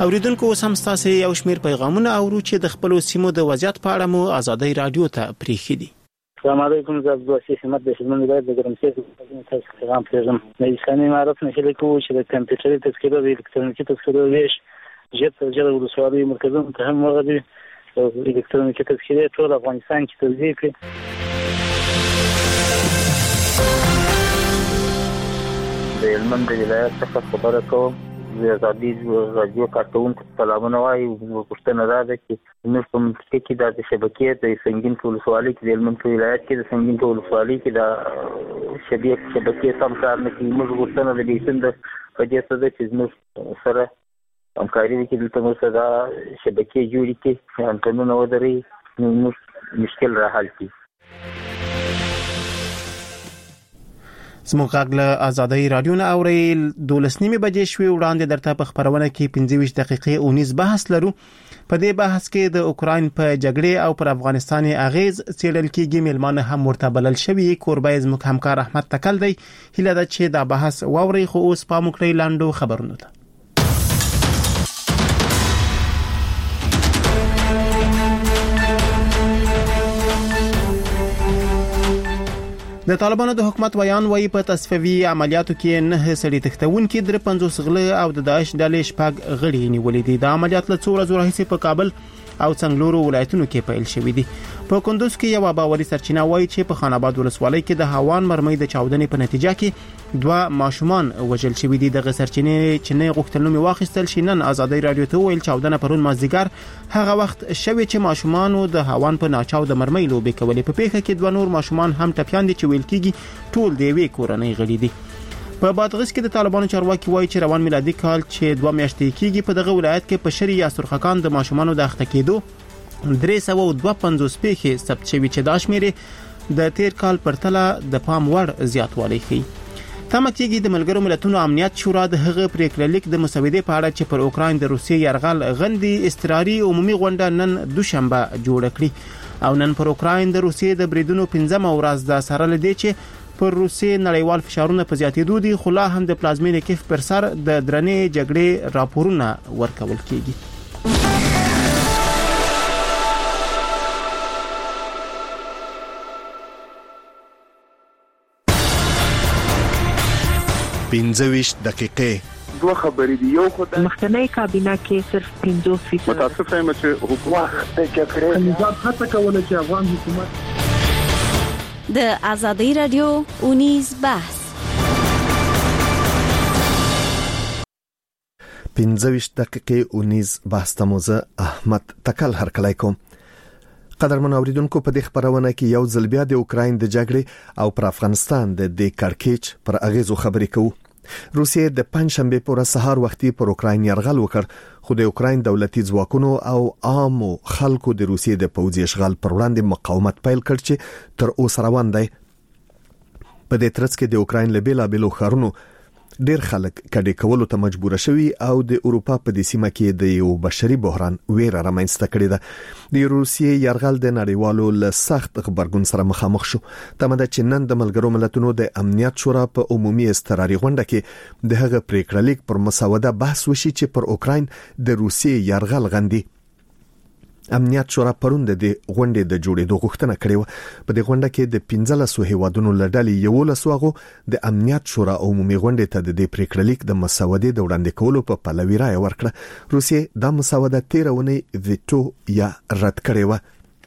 اوریدونکو سم ستاسو یو شمیر پیغامونه اورو چې د خپل سیمو د وضعیت په اړه مو آزادۍ رادیو ته پریښي دي. السلام علیکم، زه عبدالواسي حمد د هلمند ولایت د ګرمسیر څخه تاسو پیغام پرېږدم. د اسلامي امارت نه هیله کوو چې د کمپیوټري تذکرو د الکترونیکي تذکرو ویش ژر تر ژره ولسوالۍ مرکزونو ته هم ورغلي او الکترونیکي تذکرې ټول افغانستان کې توزیع کړي. د هلمند ولایت څخه خبره کوم. د آزادۍ رادیو کارکوونکو ته سلامونه وایي. پوښتنه دا ده چې زموږ په منطقه کې د شبکې د سنګین په ولسوالۍ کې د هلمند په ولایت کې د سنګین په ولسوالۍ کې د شبکې شبکې سم کار نه کوي. موږ غوښتنه د بیسن د په دې څه ده چې زموږ سره همکاري وکړي، دلته موږ سره شبکې جوړې کړي، انټنونه ودروي، نو موږ مشکل را حل کړي. زموږ غږ له آزادۍ رادیو نه اوري. دولس نیمه بجې شوي وړاندې درته په خبرونه کې پنځه ویشت دقیقې اونیز بحث لرو. په دې بحث کې د اوکراین په جګړې او پر افغانستان اغیز څېړل کېږي. ملمانه هم ورته بلل شوي. کوربه زموږ همکار احمد تکل دی. هیله ده چې دا بحث واوري. خو اوس پام وکړئ لاندو خبرونو ته. د طالبانو د حکومت ویان وایي په تصفیوي عملیاتو کې نه سړي تختونکي در پنځوس غله او د داعش ډلې شپږ غړي نیولې دي. د عملیات له څو ورځې راهیسې په کابل او څنګلورو ولایتونو کې پیل شوې دي. په کندوز کې یو باوري سرچینه وایي چې په خان آباد ولسوالۍ کې د هاوان مرمۍ د چاودنې په نتیجه کې دوه ماشومان وژل شوي دي. دغه سرچینې چې نه غوښتل نوم واخیستل شي نن آزادۍ رادیو ته ویل چاودنه پرون مازدیګر هغه وخت شوی چې ماشومانو د هاوان په ناچاو د مرمۍ لوبې کولې. په پیښه کې دوه نور ماشومان هم ټپیان دي چې ویل کېږي ټول د یوې کورنۍ غړي دي. په بادغیس کې د طالبانو چارواکي وایي چې روان میلادي کال چې دوه میاشتې کېږي په دغه ولایت کې په شری یا سرخکان د ماشومانو د اخته کېدو درې سوه او دوه پنځوس پیښې ثبت شوي چې دا شمیرې د تیر کال پرتله د پام وړ زیاتوالی ښیي. تمه کېږي د ملګرو ملتونو امنیت شورا د هغه پریکړه لیک د مسودې په اړه چې پر اوکراین د روسیې یرغل غندي استراري عمومي غونډه نن دوشنبه جوړه کړي او نن پر اوکراین د روسیې د بریدونو پنځمه ورځ ده. سره لدې چې پر روسیې نړیوال فشارونه په زیاتېدو دي، خو لا هم د پلازمینې کیف پر سر د درنې جګړې راپورونه ورکول کېږي. پنځه ویشت دقیقې دوه خبرې دي. یو خو د مخکنی کابینه کې صرف پنځوس فیصد متاسفه یم چې حکومت د جګړې نظام هڅه کوله چې افغان حکومت د آزادۍ رادیو اونیز بحث پنځه ویشت دقیقې اونیز بحث ته موزه احمد تکل هرکلی کوم. قدرمن اوریدونکو په دې خبرونه کې یو ځل بیا د اوکراین د جګړې او پر افغانستان د د کارکیچ پر اغیزو خبرې کوو. روسیې د پنځشنبه پر سهار وختي پر اوکراین یرغل وکړ، خو د اوکراین دولتي ځواکونو او عامو خلکو د روسیې د پوځي اشغال پر وړاندې مقاومت پیل کړ چې تر اوسه روان دی. په دې ترڅ کې د اوکراین له بیلابېلو ښارونو ډیر خلک کډې کولو ته مجبور شوي او د اروپا په دې سیمه کې د یو بشري بحران ویره رامنځته کړې ده. د روسیې یرغل د نړیوالو له سخت خبرګون سره مخامخ شو. تمه ده چې نن د ملګرو ملتونو د امنیت شورا په عمومي استراري غونډه کې د هغه پریکړه لیک پر مسوده بحث وشي چې پر اوکراین د روسیې یرغل غندي. امنیت شورا پرون د غونډې د جوړېدو غوښتنه کړې و. په دې غونډه کې د پنځلسو هیوادونو له ډلې یولسو هغو د امنیت شورا عمومي غونډې ته د دې پریکړه لیک د مسودې د وړاندې کولو په پلوي رایه ورکړه. روسیې دا مسوده تېره اونۍ ویټو یا رد کړې وه.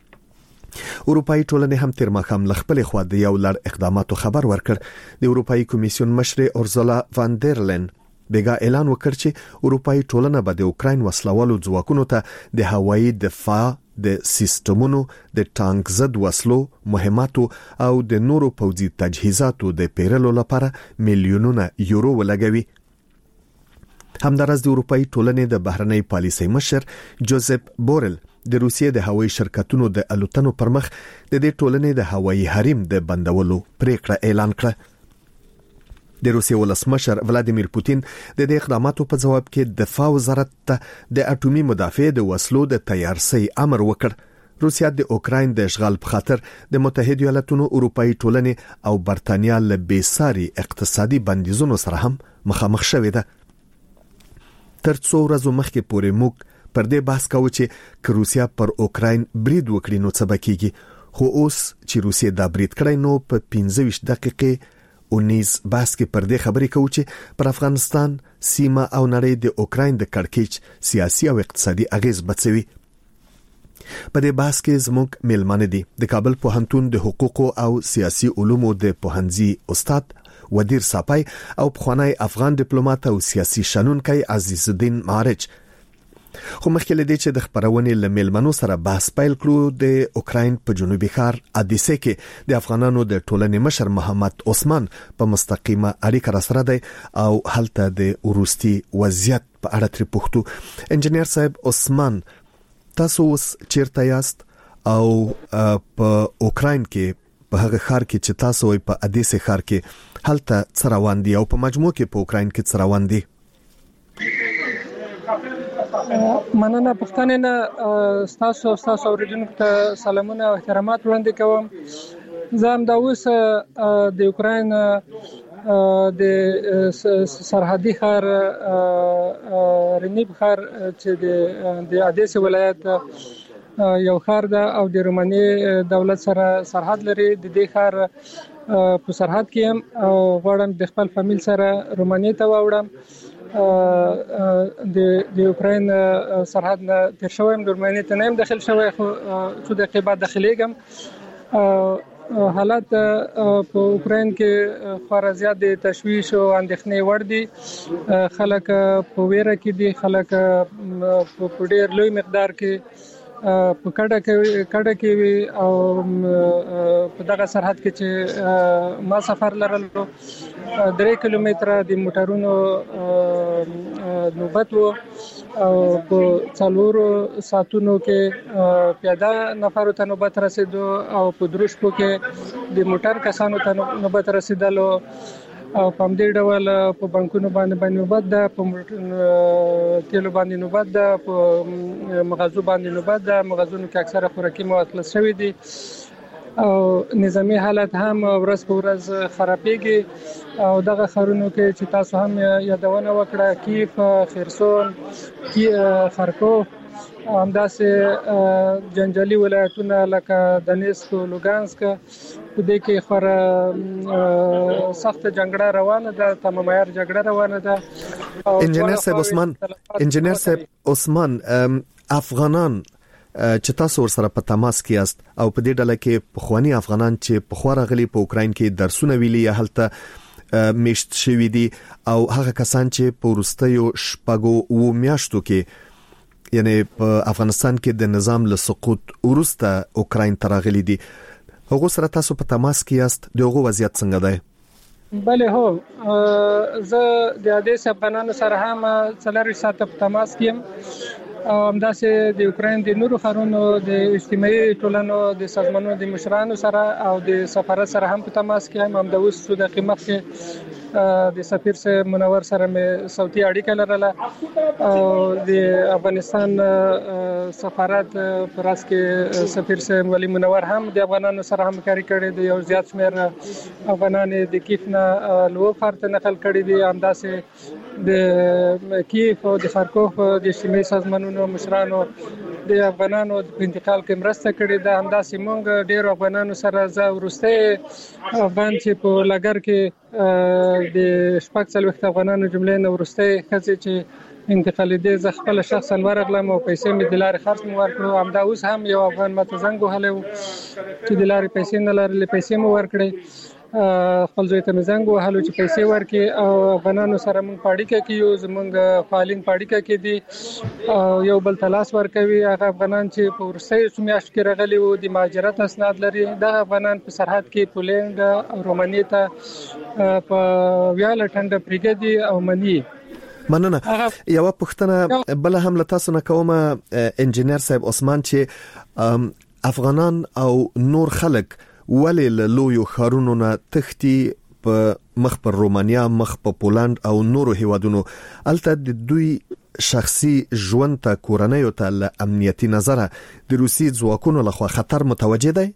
اروپایي ټولنې هم تیر ماښام له خپلې خوا د یو لړ اقداماتو خبر ورکړ. د اروپایي کمیسیون مشرې اورزولا فان در لین بیګا اعلان وکړ چې اروپایي ټولنه به د اوکراین وسلوالو ځواکونو ته د هوایي دفاع د سیستمونو د ټانک ضد وسلو مهماتو او د نورو پوځي تجهیزاتو د پیرلو لپاره میلیونونه یورو ولګوي. همدارس د اروپایي ټولنې د بهرنۍ پالیسۍ مشر جوزف بورل د روسیې د هوایي شرکتونو د الوتنو پر مخ د دې ټولنې د هوایي حریم د بندولو پریکړه اعلان کړه. د روسیې ولسمشر ولادیمیر پوتین د دې اقداماتو په جواب کې دفاع وزارت ته د اټومي مدافع د وسلو د تیارسۍ امر وکړ. روسیا د اوکراین د اشغال په خاطر د متحده ایالاتونو اروپایي ټولنې او برتانیا له بیساري اقتصادي بندیزونو سره هم مخامخ شوې ده. تر څو ورځې مخکې پورې موږ پر دې بحث کوو چې که روسیا پر اوکراین برید وکړي نو څه به کیږي، خو اوس چې روسیا دا برید کړی نو په پنځه ویشت دقیقې اونیز بحث کې پر دې خبرې کوو چې پر افغانستان سیمه او نړۍ د اوکراین د کړکېچ سیاسي او اقتصادي اغیز بڅوي. په دې بحث کې زموږ میلمانه دي د کابل پوهنتون د حقوقو او سیاسي علومو د پوهنځي استاد ودیر صاپای او پخوانی افغان ډیپلوماټ او سیاسي شنونکی عزیز الدین معارج. خو مخکې لدی چې د خبرونې لمیلمنو سره بحث پیل کړو، د اوکراین په جنوبي ښار ادیسه کې د افغانانو د ټولنې مشر محمد عثمان په مستقیمه اړیکه را سره دی او هلته د وروستي وضعیت په اړه تر پوښتو. انجنیر صاحب عثمان، تاسو اوس چیرته یاست او په اوکراین کې په هغه ښار کې چې تاسو وي په ادیسه ښار کې هلته څه روان دي او په مجموع کې په اوکراین کې څه روان دي؟ مننه. پښتنه نه تاسو او تاسو اوریدونکو ته سلامونه او احترامات وړاندې کوم. زه هم دا اوس د اوکراین د سرحدي ښار رنیب ښار چې د ادیسه ولایت یو ښار ده او د رومانیې دولت سره سرحد لري. د دې ښار په سرحد کې هم او غواړم د خپل فامیل سره رومانیې ته واوړم. د د اوکراین سرحد نه تیر شوم، د رومانیې ته نه داخل شوی، خو څو دقیقې بعد داخليږم. حالات په اوکراین کې خورا زیات د تشویش او اندېښنې وړ دي. خلک په ویره کې دي، خلک په ډېر لوی مقدار کې په کډه کې کډه کې او په دغه سرحد کې چې ما سفر لرلو درې کیلومتره د موټرونو نوبت وو او په څلورو ساعتونو کې پیاده نفرو ته نوبت رسیدو او په دروشکو کې د موټر کسانو ته نوبت رسیدلو او په دې ډول په بانکونو باندې باندې نوبت ده، په تیلو باندې نوبت ده، په مغازو باندې نوبت ده. مغازونو کې اکثره خوراکي مواد خلاص شوي دي او نظامی حالت هم ورځ په ورځ خرابېږي. او دغه ښارونو کې چې تاسو هم یادونه وکړه، کیف، خرسون، خارکوف، همداسې جنجالي ولایتونه لکه دنیسک او لوګانسک، په دې کې خورا سخت جنگړه روانه ده، تمام عیار جګړه روانه ده. انجنیر صاحب عثمان انجنیر صاحب عثمان افغانان چې تاسو ور سره په تماس کې یاست او په دې ډله کې پخوانی افغانان چې په خورا غلي په اوکراین کې درسونه ویلي یا هلته میشت شوی دي او هغه کسان چې په ورستیو شپږو و میاشتو کې یعنی په افغانستان کې د نظام له سقوط ورسته اوکراین ترغلي دي، هغه سره تاسو په تماس کې یاست، دغه وضعیت څنګه دی؟ بله هو، زه د ادیس افغانانو سره هم څلور ساعته په تماس کې یم او همداسې د اوکراین د نورو ښارونو د اجتماعي ټولنو د سازمانونو د مشرانو سره او د سفارت سره هم په تماس کې یم. همدا اوس څو دقیقې مخکې د سفیر صاحب منور سره مې صوتي اړیکه لرله او د افغانستان سفارت پر اس کې سفیر صاحب ولی منور هم د افغانانو سره همکاري کړې ده. یو زیات شمېر افغانان د کیف نه لوو ښار ته نقل کړي دي. همداسې د کیف او د خارکوف د اجتماعي سازمانونو مشرانو د افغانانو په انتقال کې مرسته کړې ده. همداسې موږ ډېر افغانانو سره زه وروستی افغان چې په لګر کې د شپږ څلوېښت افغانانو جملې نه وروستی ښځې چې انتقالېدې زه خپله شخصا ورغلم او پیسې مې د لارې خرڅ مې ورکړو. همدا اوس هم یو افغان ماته زنګ وهلی و چې د لارې پیسې نه لرلې، پیسې مې ورکړې. خپل زوی ته مې زنګ وهلو چې پیسې ورکړي او افغانانو سره موږ په اړیکه کې یو، زموږ فعالین په اړیکه کې دي او یو بل ته لاس ورکوي. هغه افغانان چې په وروستیو څو میاشتو کې راغلي وو د مهاجرت اسناد لري، دغه افغانان په سرحد کې پولینډ او رومانیې ته په ویاله ټنډه پرېږدي او مني. مننه. یو پوښتنه بل هم له تاسو نه کوم انجنیر صاحب عثمان، چې افغانان او نور خلک ولې له لویو ښارونو نه تښتي په مخ پر رومانیا، مخ په پولند او نورو هیوادونو؟ البته د دوی شخصي ژوند ته، کورنیو ته له امنیتي نظره د روسي ځواکونو لخوا خطر متوجه دی؟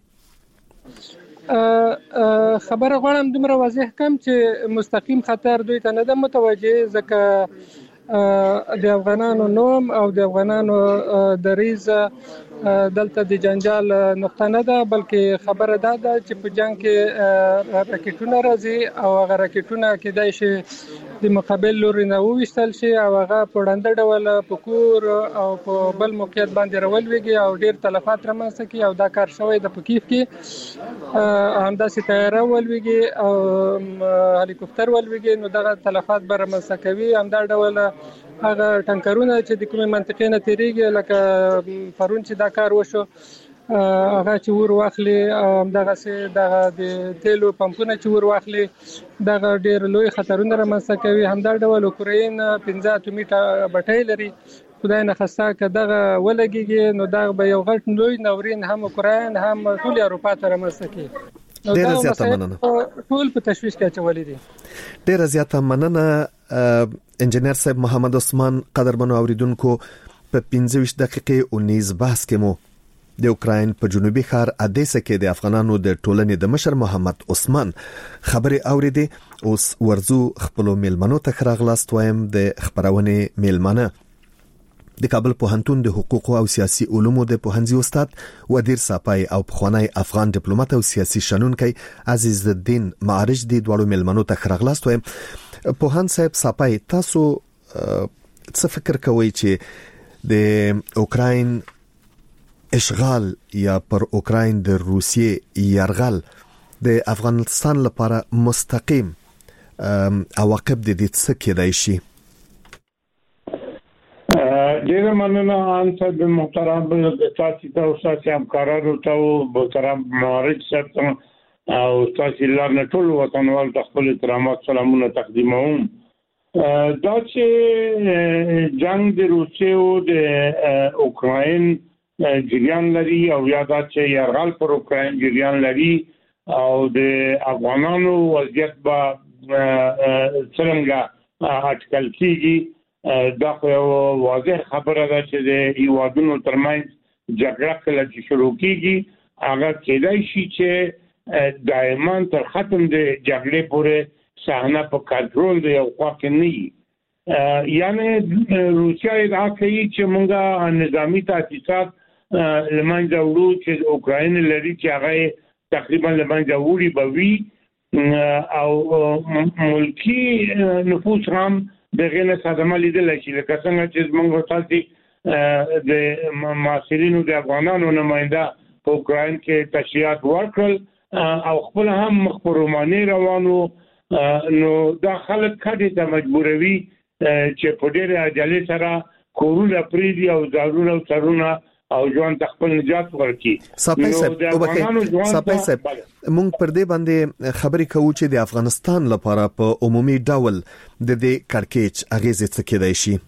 خبره غواړم دومره واضح کم چې مستقیم خطر دوی ته نه ده متوجه، ځکه د افغانانو نوم او د افغانانو دریز دلته د جنجال نقطه نه ده، بلکې خبره ده ده چې په جنگ کې راکټونه راځي او هغه راکټونه کېدای شي د مقابل لوري نه وویشتل شي او هغه په ډنډه ډول په کور او په بل موقعیت باندې راولويږي او ډیر تلفات رامنځته کوي او دا کار شوی د پکیف کې همداسې طیاره ولويږي او هلیکوپټر ولويږي، نو دغه تلفات به رامنځته کوي. همدا ډول هغه ټانکرونه چې د کومې منطقې نه تیریږي لکه پرون چې دا کار وشو هغه چې ور واخلي دغه سي دغه د تیلو پمپونه چې ور واخلي دغه ډیر لوی خطرونه رامنځته کوي. همدا ډول اوکراین پنځه اتومي بټۍ لري، خدای نه خسته که دغه ولګيږي نو دا به یو غټ لوی ناورین هم اوکراین هم ټول اروپا ته رامنځته کوي. ډیره زیاته مننه. ټول په تشویش کې اچولې دي. ډیره زیاته مننه انجنیر صاحب محمد عثمان. قدرمنو اوریدونکو په پنځه ویشت دقیقې او نیز بحث کې مو د اوکراین په جنوبي ښار ادیسا کې د افغانانو د ټولنې د مشر محمد عثمان خبرې اوریدې. اوس ورزو خپل میلمنو ته راغلاست وایم د خبرونه میلمنه د کابل پوهنتون د حقوق او سیاسي علومو د پوهنځي استاد ودیر صاپای او پخوانی افغان ډیپلوماټ او سیاسي شنونکی عزیز الدین معرج د دوړو میلمنو ته راغلاست وایم. پوهان صاحب صاپای، تاسو څه فکر کوئ چې د اوکراین اشغال یا پر اوکراین د روسیې یرغل د افغانستان لپاره مستقیم عواقب د دې څه کېدای شي؟ ډیره مننه ان صاحب محترم تاسو ته او تاسو همکارانو ته محترم معرج صاحب او تاسو لاره ټول وطنوال ته خپل احترامات سلامونه تقدیموم. دا چې جنگ د روسیې او د اوکراین جریان لري او یا دا چې یرغل پر اوکراین جریان لري او د افغانانو وضعیت به څنګه اټکل کیږي، دا یو واضح خبره ده چې د هیوادونو ترمنځ جګړه کله چې شروع کیږي هغه کېدای شي چې دائما تر ختم د جګړې پورې صحنه په کنټرول دی او خواکې نه وي. یعنی روسیا دا کوي چې موږ نظامی تاسیسات لمنځه وړو چې اوکراین لري چې هغه تقریبا لمنځه وړي به وي او ملکی نفوس هم دغه نه صدمه لیدل شي. لکه څنګه چې موږ تاسو د معاصرینو د افغانانو نماینده په اوکراین کې تشریحات ورکړل او خپل هم مخبرمانی روانو، نو دا خلک کډې ته مجبوروي چې په ډېر عجله سره کورونه پریدي او ضروري او سرونه او ژوند تخپل نجات ورکړي. صاحب صاحب صاحب مونږ پر دې باندې خبرې کوو چې د افغانستان لپاره په عمومي ډول د دې کړکېچ اغیزې څه کېدای شي؟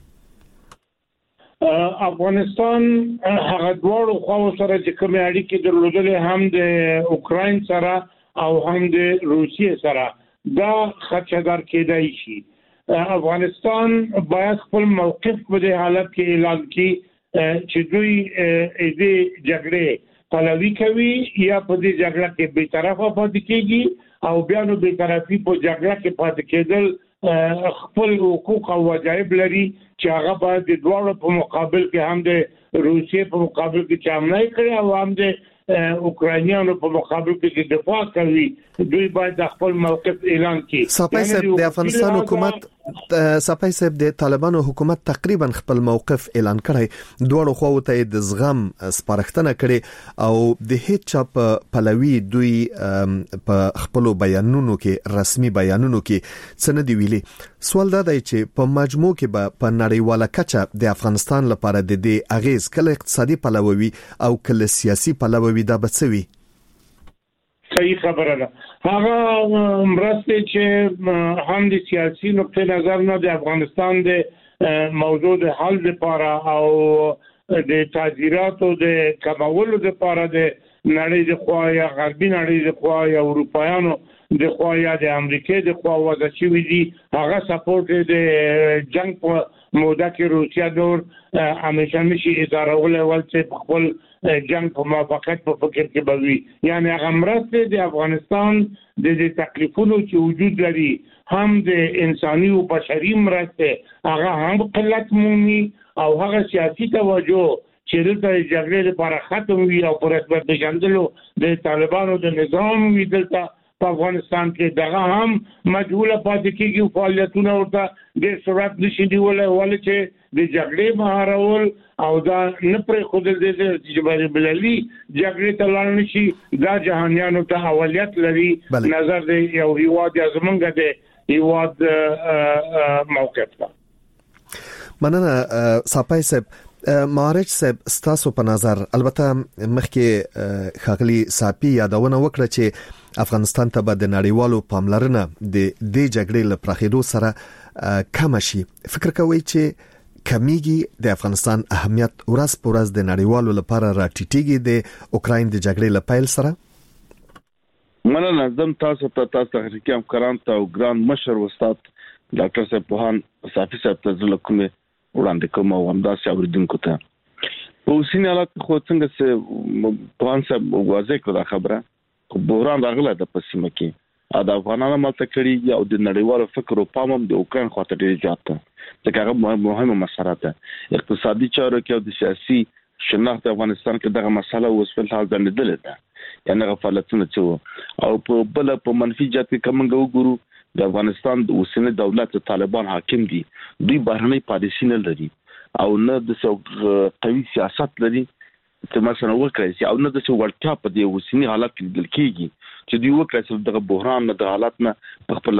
افغانستان هغه دوړو خو سره چې کوم اړیکې درلودلې هم د اوکراین سره او هم د روسیې سره دا خدشدار کېدای شي. افغانستان باید خپل موقف په دې حالت کې اعلان کړي چې دوی دې جګړې پلوي کوي یا په دې جګړه کې به طرفه پاتې کیږي او بیا نو به طرفي په جګړه کې پاتې کېدل خپل حقوق او واجب لري چې هغه باید د دوه په مقابل کې هم د روسیې په مقابل کې چامنای کړي او هم د اوکراینانو په مقابل کې دفاع کوي. دوی باید خپل موقف اعلان کړي. صاحب صاحب د افغانستان حکومت صاحب صاحب د طالبانو حکومت تقریبا خپل موقف اعلان کړی، دوه خو ته د زغم سپارښتنه کړي او د هیڅ چا په پلوي دوی په خپل بیانونو کې رسمي بیانونو کې څه نه دی ویلي. سوال دا دی چې په مجموع کې به په نړیواله کچه د افغانستان لپاره د دې اغیز کله اقتصادي پلوي او کله سیاسي پلوي دا بڅوي؟ صحیح خبره ده. هغه مرسته چې هم د سیاسي نقطه نظر نه د افغانستان د موضوع د حل لپاره او د تاجراتو د کمولو لپاره د نړۍ د خوا یا غربي نړۍ د خوا یا اروپایانو د خوا یا د امریکا د خوا وضع شوی دي هغه سپورټ د جنگ په موده کې روسیا دور همیشه نشي اداره ولول چې خپل جنگ په موافقت په فکر کې بوي یعنی هغه مرسته د افغانستان د دې تکلیفونو چې وجود لري هم د انساني او بشري مرسته هغه هم قلت مومي او هغه سیاسي توجه چې د جګړې لپاره ختم وي او پر رسمیت نشاندلو د طالبانو د نظام وي دلته په افغانستان کې دغه هم مجهوله پاتې کېږي او فعالیتونه ورته ډېر سرعت نشي نیولی ولې چې د جګړې مهارول او دا نه پرېښودل دی چې بینالمللي جګړې ته لاړ نشي دا جهانیانو ته اولویت لري نظر دی یو هیواد یا زمونږ د هیواد موقف ده. مننه صاحب صاحب مارج صاحب ستاسو په نظر البته مخکې خاغلی صاحب یادونه وکړه چې افغانستان ته به د نړیوالو پاملرنه د دې جګړې له پراخېدو سره کم شي فکر کوي چې کمیږي د افغانستان اهمیت ورځ په ورځ د نړیوالو لپاره راټیټيږي د اوکراین د جګړې له پیل سره مننه زم تاسو ته تاسو حقیقي همکاران ته او ګران مشر استاد ډاکټر صاحب پوهان صافي صاحب ته زله کومه وړاندې کوم او همداسې اوریدونکو ته په اوسنی حالت خو څنګه چې پوهان صاحب واضح کړه خبره بحران راغله د پسیمه کې د افغانانو ملته کړي او د نړیوالو فکر او پام هم د اوکران خاطر ډیر زیات ده ځکه هغه مهمه مسله ده اقتصادي چارو کې او د سیاسي شناخت افغانستان کې دغه مسله اوس په حال ځندل ده یعنی غفلتونه چې او په بل په منفي جهت کې کومه وګورو د افغانستان د اوسنی دولت طالبان حاکم دي دوی بهرنۍ پالیسي نه لري او نه د قوي سیاست لري چې مثلا وکړي او نه د څوړتیا په دې اوسنی حالت کې دل کېږي چې دوی وکړي چې دغه بحران نه د حالت نه خپل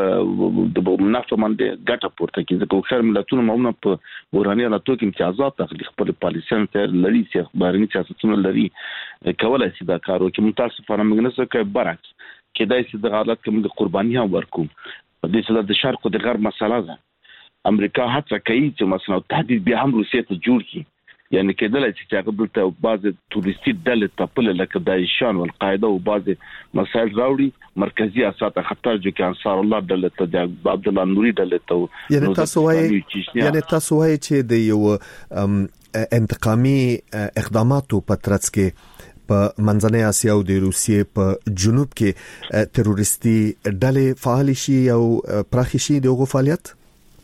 د منافع باندې ګټه پورته کوي ځکه خو ملتونه معمولا په بحراني حالاتو کې امتیازات اخلي خپل پالیسي ته لري چې بهرنۍ سیاستونه لري کولای شي دا کار وکړي متاسفانه موږ نه څه کوي برعکس کېدای شي د حالت کې موږ قرباني هم ورکو په دې سره د شرق او د غرب مسله ده امریکا هڅه کوي چې مثلا تهدید بیا هم روسیې ته جوړ کړي یعنی کېدای شي چې هغه دلته بعض تورستي ډلې تپل لکه داعشان او القاعده او بعض مسایل راوړي مرکزی اساس خطر جو کې انصار الله ډلې ته د عبد الله نوري ډلې ته یعنی تاسو وایي یعنی تاسو وایي چې د یو انتقامي اقداماتو په ترڅ کې په منځنۍ اسیا او د روسیې په جنوب کې تروریستي ډلې فعال شي او پراخ شي دغه فعالیت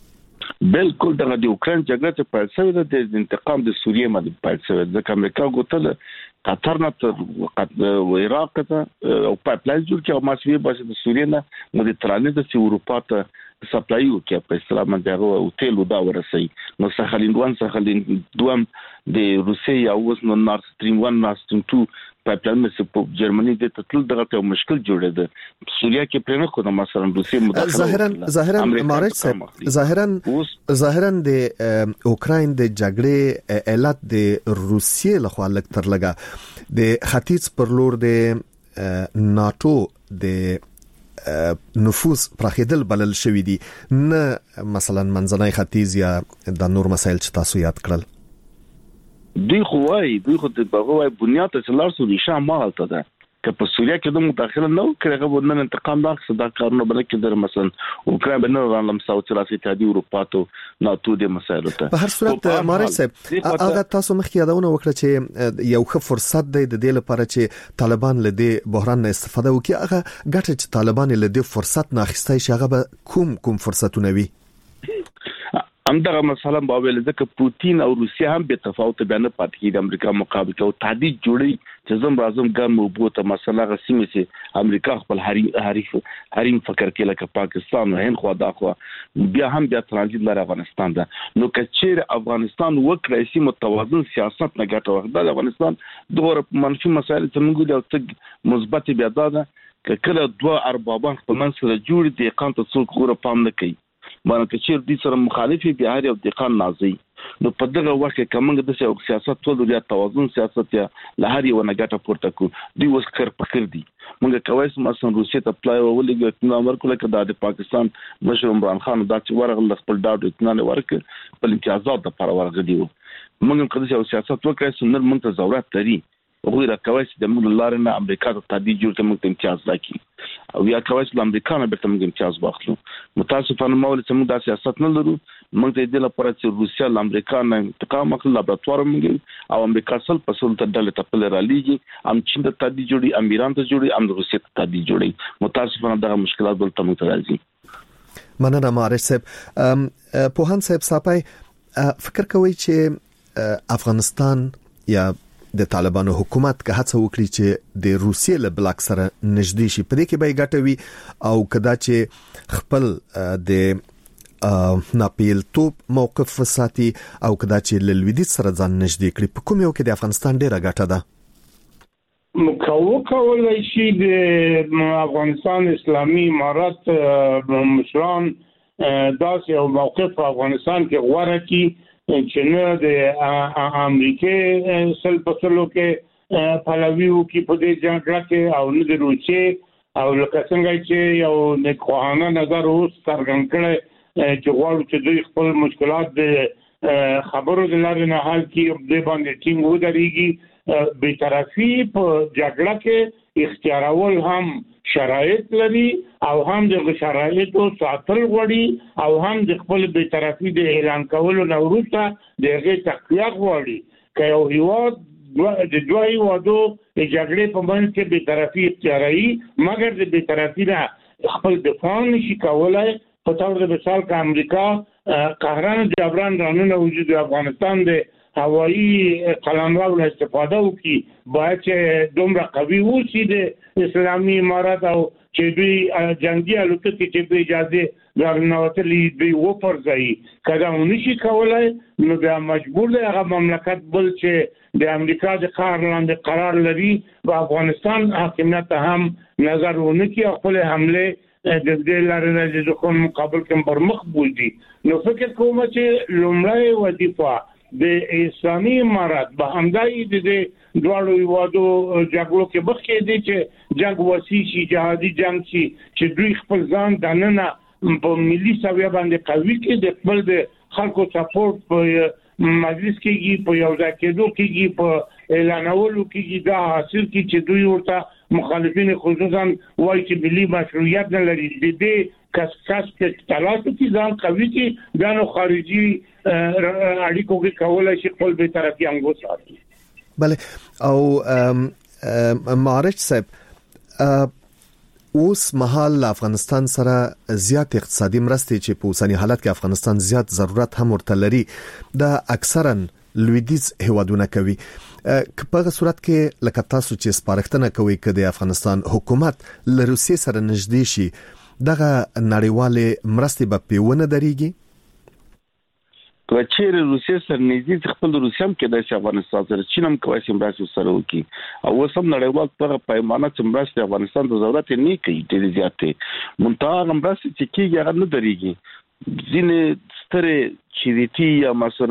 بالکل دغه د اوکران جګړه ته پیل شوې ده د انتقام د سوریې باندې پیل شوې ده چې امریکا غوښتل قطر نه تر عراق ته او پایپلاین جوړ کړي او ماسوي باسي د سوریې نه مدیترانه د اروپا ته سپلای وکړي په اسلام باندې او تیل دا ورسي نو ساخلین دوه ساخلین دوه د روسیې او وس نو نورد سټریم واحد نورد سټریم دوه پایپلاین مې په جرمني د تطل دغه ته مشکل جوړه ده سوریا کې پرنه خو مثلا روسیې مداخله ظاهرا ظاهرا مارج صاحب ظاهرا ظاهرا د اوکراین د جګړې علت د روسیې لخوا لک تر لګا د ختیځ پر لور د ناتو د نفوذ پراخېدل بلل شوې دي نه مثلا منځنۍ ختیځ یا د نور مسایل چې تاسو یاد کړل دوی خو وايي دوی خو د بغوای بنیاد ته لارسو دي شامل ته ده که په سوریا کې د مداخله نو کړه غوډنه انتقام دا څه دا کارونه بل کې در مثلا اوکران بنو رانم ساوث راسي ته دی اروپا ته ناتو د مسایلو ته په هر صورت مارج صاحب هغه تاسو مخکې یادونه وکړه چې یو ښه فرصت دی د دې لپاره چې طالبان له دې بحران نه استفاده وکړي هغه ګټه چې طالبان له دې فرصت نه اخیستای شي هغه کوم کوم فرصتونه وي همدغه مثلا باویل ځکه پوتین او روسیا هم به تفاوت بیان پات کی د امریکا مقابل کې او تهدید جوړي چې زم راځم ګم وبوته مثلا غسیمه چې امریکا خپل حریف حریم فکر کې لکه پاکستان او هند خو دا خو بیا هم بیا ترانزیت لار افغانستان ده نو کچیر افغانستان وکړي سي متوازن سیاست نه ګټه وخت د افغانستان دغه منفي مسایل ته موږ د تګ مثبت بیا ده کله دوه اربابان خپل منځ جوړ دي قانون ته څوک غوړه پام نه کوي باندې چې دې سره مخالفي به هر یو دقان نازي نو په دغه وخت کې کومه د سیاست ټول د توازن سیاست یا لهر یو نګټه پورته کو دی وس کر پکړ دي موږ کوي چې مثلا روسیې ته پلای ولګي چې امر کوله چې د پاکستان مشر عمران خان دا چې ورغل خپل ډاډ اطمینان ورکړ په امتیازات د پر ورغدي موږ کله چې سیاست وکړي چې نن موږ ته ضرورت لري وګوره کوي چې د موږ لارې نه امریکا ته تدې جوړ ته موږ امتیاز راکړي او یا کوي چې امریکا نه برته موږ امتیاز واخلو. متاسفانه مول چې موږ د سیاست نه لرو، موږ ته د لپاره چې روسیا له امریکا نه انتقام اخلي، لابراتوار موږ او امریکا سل په سل ته ډله تپل را لېږي، ام چین ته تدي جوړي، امیران ته جوړي، ام روسیا ته تدي جوړي. متاسفانه دغه مشکلات بل ته موږ راځي. مننه معرش صاحب. پوهان صاحب صاحب فکر کوي چې افغانستان یا د طالبانو حکومت که هڅه وکړي چې د روسیې له بلاک سره نږدې شي، په دې کې به ګټوي او کدا چې خپل د ناپیل توپ موقف وساتي او کدا چې لویدیځ سره ځان نږدې کړي، په کوم یو کې د افغانستان ډیره ګټه ده؟ مکو کولای شي د افغانستان اسلامي امارات مشران داسې یو موقف په افغانستان کې غوړه کی چې نه د امریکای سل په سلو کې پلاویو کې په دې جنګ کې او نه د روسیې او لکه څنګه چې یو نکوهانه نظر اوس څرګند کړي چې غواړي چې دوی خپل مشکلات د خبرو د لارې نه حل کړي، د باندې ټینګ ودرېږي. بی‌طرفي په جګړه کې اختیارول هم شرایط لري او هم د شرایطو ساتل غواړي او هم د خپل بی‌طرفي د اعلان کولو نه وروسته دغه تقویه غواړي. که یو هیواد د دوه هیوادو د جګړې په منځ کې بی‌طرفي اختیاري مګر د بی‌طرفي نه خپل دفاع نشي کولای، په تور د مثال که امریکا قهران جبران رانونه وجود افغانستان د هوایی قلمرو له استفاده وکړي، باید چې دومره قوي وشي د اسلامي امارات او چې دوی جنگي الوتکې چې په اجازه درنوتلي دوی وپرځي. کله ونشي کولای نو بیا مجبور دی هغه مملکت بل چې د امریکا د قهر لاندې قرار لري په افغانستان حاکمیت هم نظر ونه کړي، خپل حمله د دې لارې نه د ځکه مقابل کې پر مخ بوزي. نو فکر کوم چې لومړی وظیفه د اسلامي امارات به همدای د دواړو هیوادو جګړو کې بخښې دي چې جنگ وسی شي، جهادي جنگ شي، چې دوی خپل ځان دننه په ملي سویه باندې قوي کړي، د خپل د خلکو سپورټ په مجلس کې په یو ځای کېدو کې په اعلانولو کې دا حاصل کی چې دوی ورته مخالفین خصوصا وایي چې ملي مشروعیت نه لري، د دې کس کس کې تلاسو کې ځان قوي کې دانو خارجي اړیکو کې کولای شي خپل به طرفي انګو ساتي. بله او معرج صاحب اوس مهال افغانستان سره زیات اقتصادي مرستې چې په اوسنی حالت کې افغانستان زیات ضرورت هم ورته لري دا اکثرا لویدیځ هیوادونه کوي. په هغه صورت کې لکه تاسو چې سپارښتنه کوي چې د افغانستان حکومت له روسیې سره نږدې شي دغه نړیواله مرستې به پیونه دريږي. که چیرې روسیې سره نږدې خپل روسیا هم کې د افغانستان سره چین هم کوي چې مرسته سره وکړي او سم نړیوال په پیمانه چې مرسته افغانستان د ضرورت نه کوي ډېر زیاتې منتها مرسته چې کیږي هغه نه دريږي. ځینې ستره چریتی یا مثلا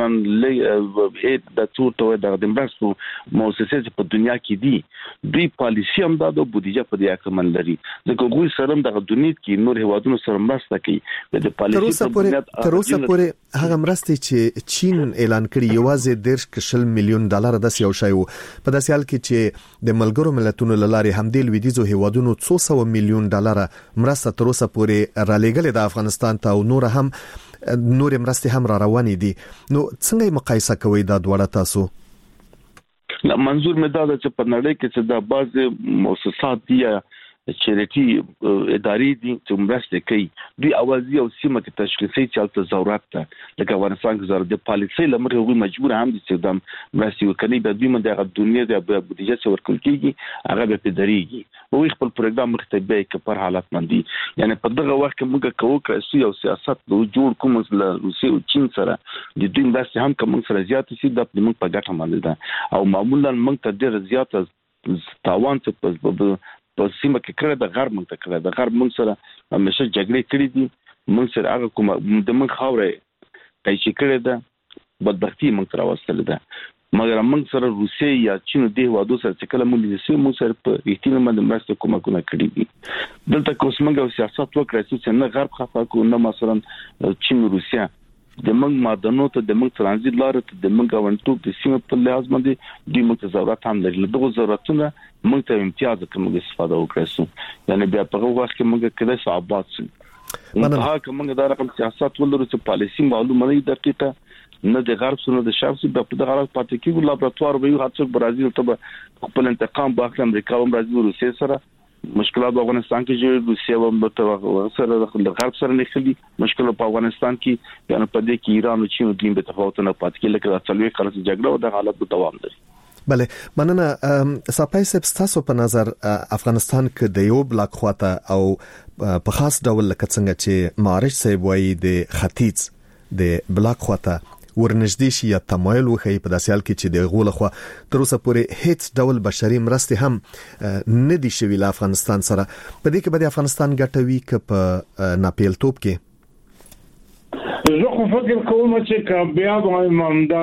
ل د څوټو د دمبرسو مؤسسې په دنیا کې دي دوی پالیسی هم دا د بودیجه په دی اکمل لري ځکه غوي سره د دنیا کې نور هوادونو سره مرسته کوي د پالیسی په بنیاد تر اوسه پورې هغه مرسته چې چین اعلان کړي یوازې ډیرش میلیون ډالر د یو شی وو په داسې حال کې چې د ملګرو ملتونو لارې هم د لویدیځو هوادونو څو سو میلیون ډالر مرسته تر اوسه پورې را لېږلې د افغانستان ته او نور هم نور مرستې هم را روانې دي. نو څنګه مقایسه کوي دا دواړه تاسو؟ لا منظور مې دا ده چې په نړۍ کې چې د بعض مؤسسات دي چریټي ادارې دي چې مرسته کوي دوی اوازي او سیمه کې تشخیصي چالت ضرورت ده لکه افغانستان کې ضرورت د پالیسي لمر هغوی مجبور هم دي چې د مرستې وکړي د دوی مده د دنیا د بودیجه څخه ورکول کیږي هغه به پدریږي او خپل پروګرام مختبه کې پر حالت باندې یعنی په دغه وخت کې موږ کوو چې یو سیاست جوړ کوم له روسي او چین سره د دوی مرستې هم کوم سره زیات شي د موږ په ګټه باندې ده او معمولا موږ ته ډیر زیات تاوان څه په په سیمه کې کړه د غرب منځ کړه د غرب منځ سره همیشه جګړې کړې دي منځ سره هغه کوم د من خاورې کای چې کړه ده بدبختی منځ سره واستل ده مګر منځ سره روسي یا چین د هوادو سره چې کله موږ د سیمو سره په احتمال باندې مرسته کومه کومه کړې دي دلته کوم څنګه سیاست وکړي چې نه غرب خفه کو نه مثلا چین روسیا د موږ معدنونو ته د موږ ترانزیت لار ته د موږ غونټو د سیمه په لحاظ باندې د موږ ضرورت هم لري. دغه ضرورتونه موږ ته امتیاز کوم استفاده وکړو. یعنی بیا په وخت کې موږ کله صعوبات شي منها کومه دا رقم سیاست ولرو چې پالیسی معلومه نه دقیقه نه د غرب سره د شرق په دغه حالت پاتې کیږي. لابراتوار به یو هڅه برازیل ته خپل انتقام باخله امریکا او برازیل روسیه سره مشکلات په افغانستان کې چې روسیه هم سره د غرب سره نخلي مشکل په افغانستان کې یعنی په دې کې ایران او چین د دې په تفاوت نه پاتې کېږي لکه د څلوي کال جګړه او د حالت په دوام لري. بله مننه سپای سب ستاسو په نظر افغانستان کې د یو بلاک خواته او په خاص ډول لکه څنګه چې معارج صاحب وایي د ختیځ د بلاک خواته ورنږدې شي یا تمایل وخی په داسې حال کې چې د غول خو تر اوسه پورې هیڅ ډول بشري مرستې هم نه دي شوي له افغانستان سره. په دې کې به د افغانستان ګټوي ک په ناپیلتوب کې زه خو فکر کوم چې بیا د مامدا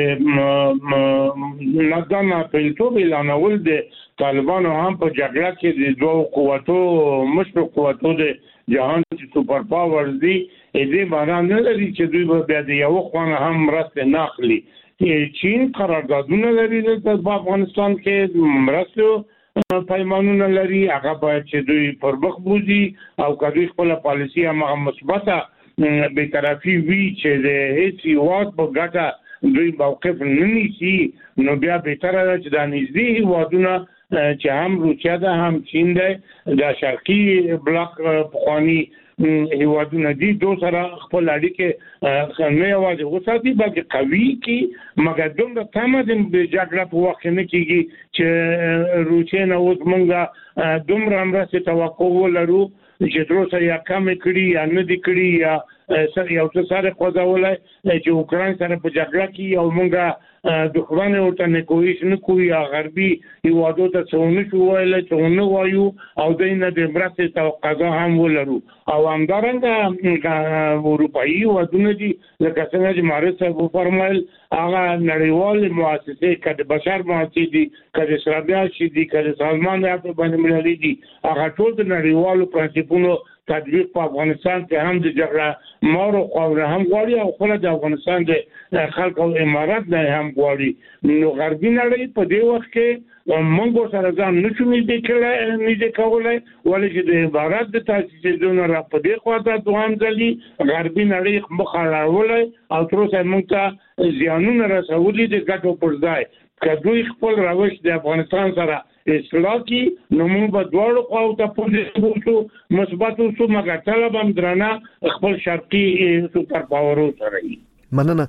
چې نظام پیلتوب اعلانول د طالبانو هم په جګړه کې د دوه قوتو مشرق قوتو د جهان چې سپر پاورز دي دې باندې نه لري چې دوی به د یو خوانه هم مرسته ناخلي. چین قراردادونه لري د افغانستان کې مرسته پیمانونه لري هغه باید چې دوی پر مخ بوزي او کدی خپل پالیسی هم مثبته به طرفي وی چې د هیڅ یوات په ګټه دوی موقف نه نیسي نو بیا به تر چې د نږدې هیوادونه چې هم روسیا ده هم چین ده د شرقي بلاک پخوانی هیوادونه دي دوه سره خپل اړیکې نه یوازې وساتي بلکې قوي کی مګر دومره تمه د جګړه په وخت نه کیږي چې روسیا نه اوس مونږه دومره مرسته توقع ولرو چې تروسه یا کم کړي یا نه دي کړي یا سره یو څه سره قضاولای چې اوکران سره په جګړه کې او مونږه دښمن ورته نه کوي نه کوي غربي هیوادو ته څونه شوایل څونه وایو او دینه د مرسته توقع هم ولرو او همدارنګه اروپאי ودونه دي لکه څنګه چې مارسه وو فرمایل هغه نړیوال مؤسسه کده بشر مؤسسه دي کده اسرائیل شي دي کده سازمان د بین المللي دي هغه ټول د نړیوالو پرنسپونو تطبیق په افغانستان کې هم د جګړه مارو قوله هم غواړي او خپل د افغانستان د خلک او امارات نه هم غواړي. نو غربي نړۍ په دې وخت کې موږ سره ځان نشو نږدې کړای نږدې کولای ولې چې د امارات د تاسیس دونه را په دې خواته دوام ځلي غربي نړۍ مخاړولای او تر اوسه موږ ته زیانونه رسولي د ګټو پر ځای کدوې خپل روش د افغانستان سره اصلاح کی نو موږ په دوړو خواو ته پولیسو شو مثبتو شو مګر طلب هم درنه خپل شرقي سپر پاورو سره ای. مننه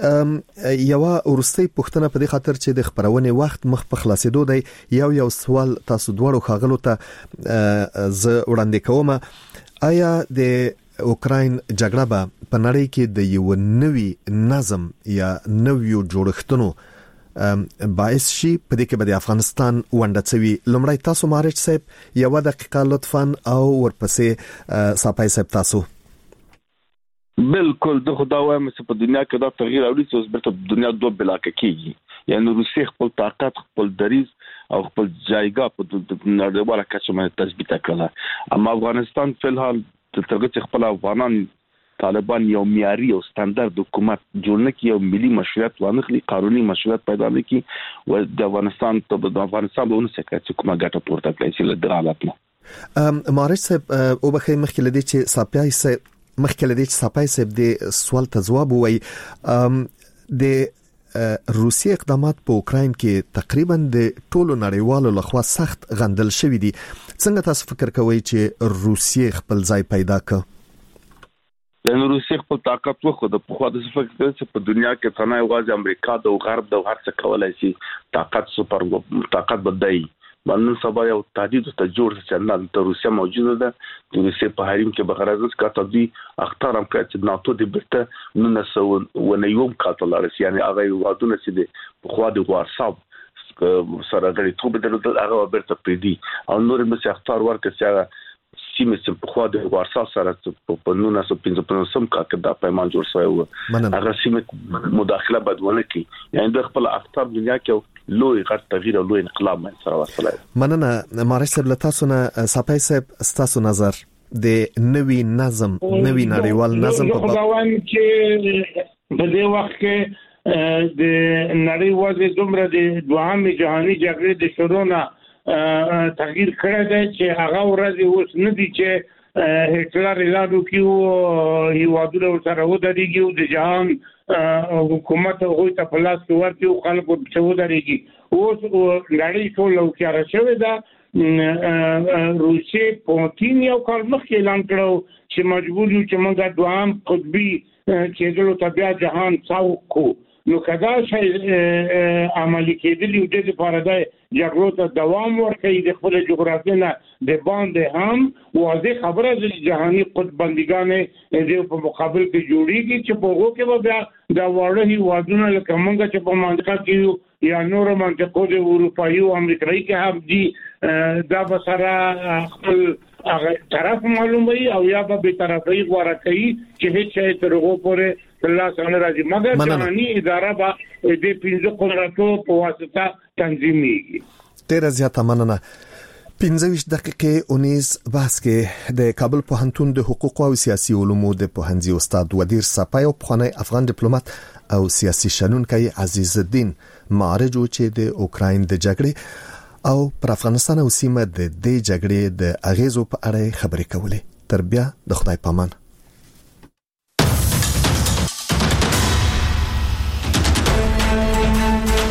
یو ورستي پښتنه په دې خاطر چې د خبرونه وخت مخ په خلاصېدو دی یو یو سوال تاسو دوړو خاغلو ته ز وړاندې کوم. آیا د اوکراین جګړه په نړۍ کې د یو نوي نظم یا نویو جوړښتونو باعث شي په دې کې به د افغانستان ونډه لومړی تاسو مارج صاحب یو دقیقه لطفا او ورپسې ساپای صاحب تاسو. بالکل د خدای وایم چې په دنیا کې دا تغییر اوري چې اوس برته دنیا دوه بلاکه کیږي یعنی روسي خپل طاقت خپل دریز او خپل جایګه په نړیواله کچه باندې تثبیت کړه اما افغانستان په الحال ترغه خپل افغانان طالبان یو معیاري او ستاندرد حکومت جوړ نه کی او ملي مشروعیت وانخلي قانوني مشروعیت پیدا نه کی او د افغانستان ته د افغانستان د اونسه کې کومه ګټه پورته کړي چې له حالت نه ام مارج صاحب او بخې مخکې لدی چې ساپای صاحب مخکې لدی چې ساپای صاحب د سوال ته جواب وای ام د روسي اقدامات په اوکرين کې تقریبا د ټولو نړیوالو لخوا سخت غندل شوې دي. څنګه تاسو فکر کوئ چې روسي خپل ځای پیدا کړ؟ د روسي خپل طاقت وخو د په خوا د فکر چې په دنیا کې څنګه یوازې امریکا د غرب د هر څه کولای شي طاقت سپر طاقت بدای باندې سبا یو تهدید ته جوړ چې نه د روسیا موجوده ده د روسي په حریم کې بغرض کا تدوی اخترام کړ چې ناتو د برته نو نسو ونیوم کاتلارس یعنی هغه وادونه چې د په خوا د وارساب سره غړي ټوب د هغه برته پریدي او نور مې اختار ورکړ چې سیمه چې په خوا د وارسا سره په نونه سو پنځه پنځم کا کې دا پیمان جوړ شوی و هغه سیمه مداخله بدونه کی یعنی د خپل اختر دنیا کې لوی غټ تغییر او لوی انقلاب سره وصله. مننه مارج صاحب تاسو نه ساپای صاحب تاسو نظر. د نوي نظم نوي نړیوال نظم په خداوند کې په دې وخت کې د نړۍ وضع دومره د دوهمې جهاني جګړې د شروع نه تغییر کړی دی چې هغه ورځ اوس نه دي چې هټلر اعلان وکړو هیوادونه سره ودرېږي او د جهان حکومت هغوی ته په لاس کې ورکړي خلکو ته ودرېږي. اوس نړۍ ټول وکړه شوې ده. روسي پوتین یو کال مخکې اعلان کړو چې مجبور یو چې موږ دوام قطبي کېدلو ته بیا جهان څاو کو. نو کدا شي عملي کېدلی د لپاره د جګړو ته دوام ورکړي د خپل جغرافیې نه د باندې هم واضح خبره د جهاني قطبندګانې د په مقابل کې جوړیږي چې په هغه کې بیا د وړه هیوادونو لکه موږ چې په منطقه کې یا نور منطقو د اروپایي او امریکایي کې هم دي دا به سره خپل هغه طرف معلوموي او یا به طرفي غوړه کوي چې هیڅ شی تر هغه پورې الله څنګه راځي مګر جهاني اداره به د پنځه قدرتو په واسطه تنظیمېږي. ډېر زیاته مننه. پنځه دقیقې اونیز بحث کې د کابل پوهنتون د حقوق او سیاسي علومو د پوهنځي استاد ودیر صفای او پخوانی افغان ډیپلوماټ او سیاسي شنونکي عزیز الدین معرج چې د اوکراین د جګړې او پر افغانستان او سیمه د دې جګړې د اغیزو په اړه خبرې کولې. تر بیا د خدای پامان.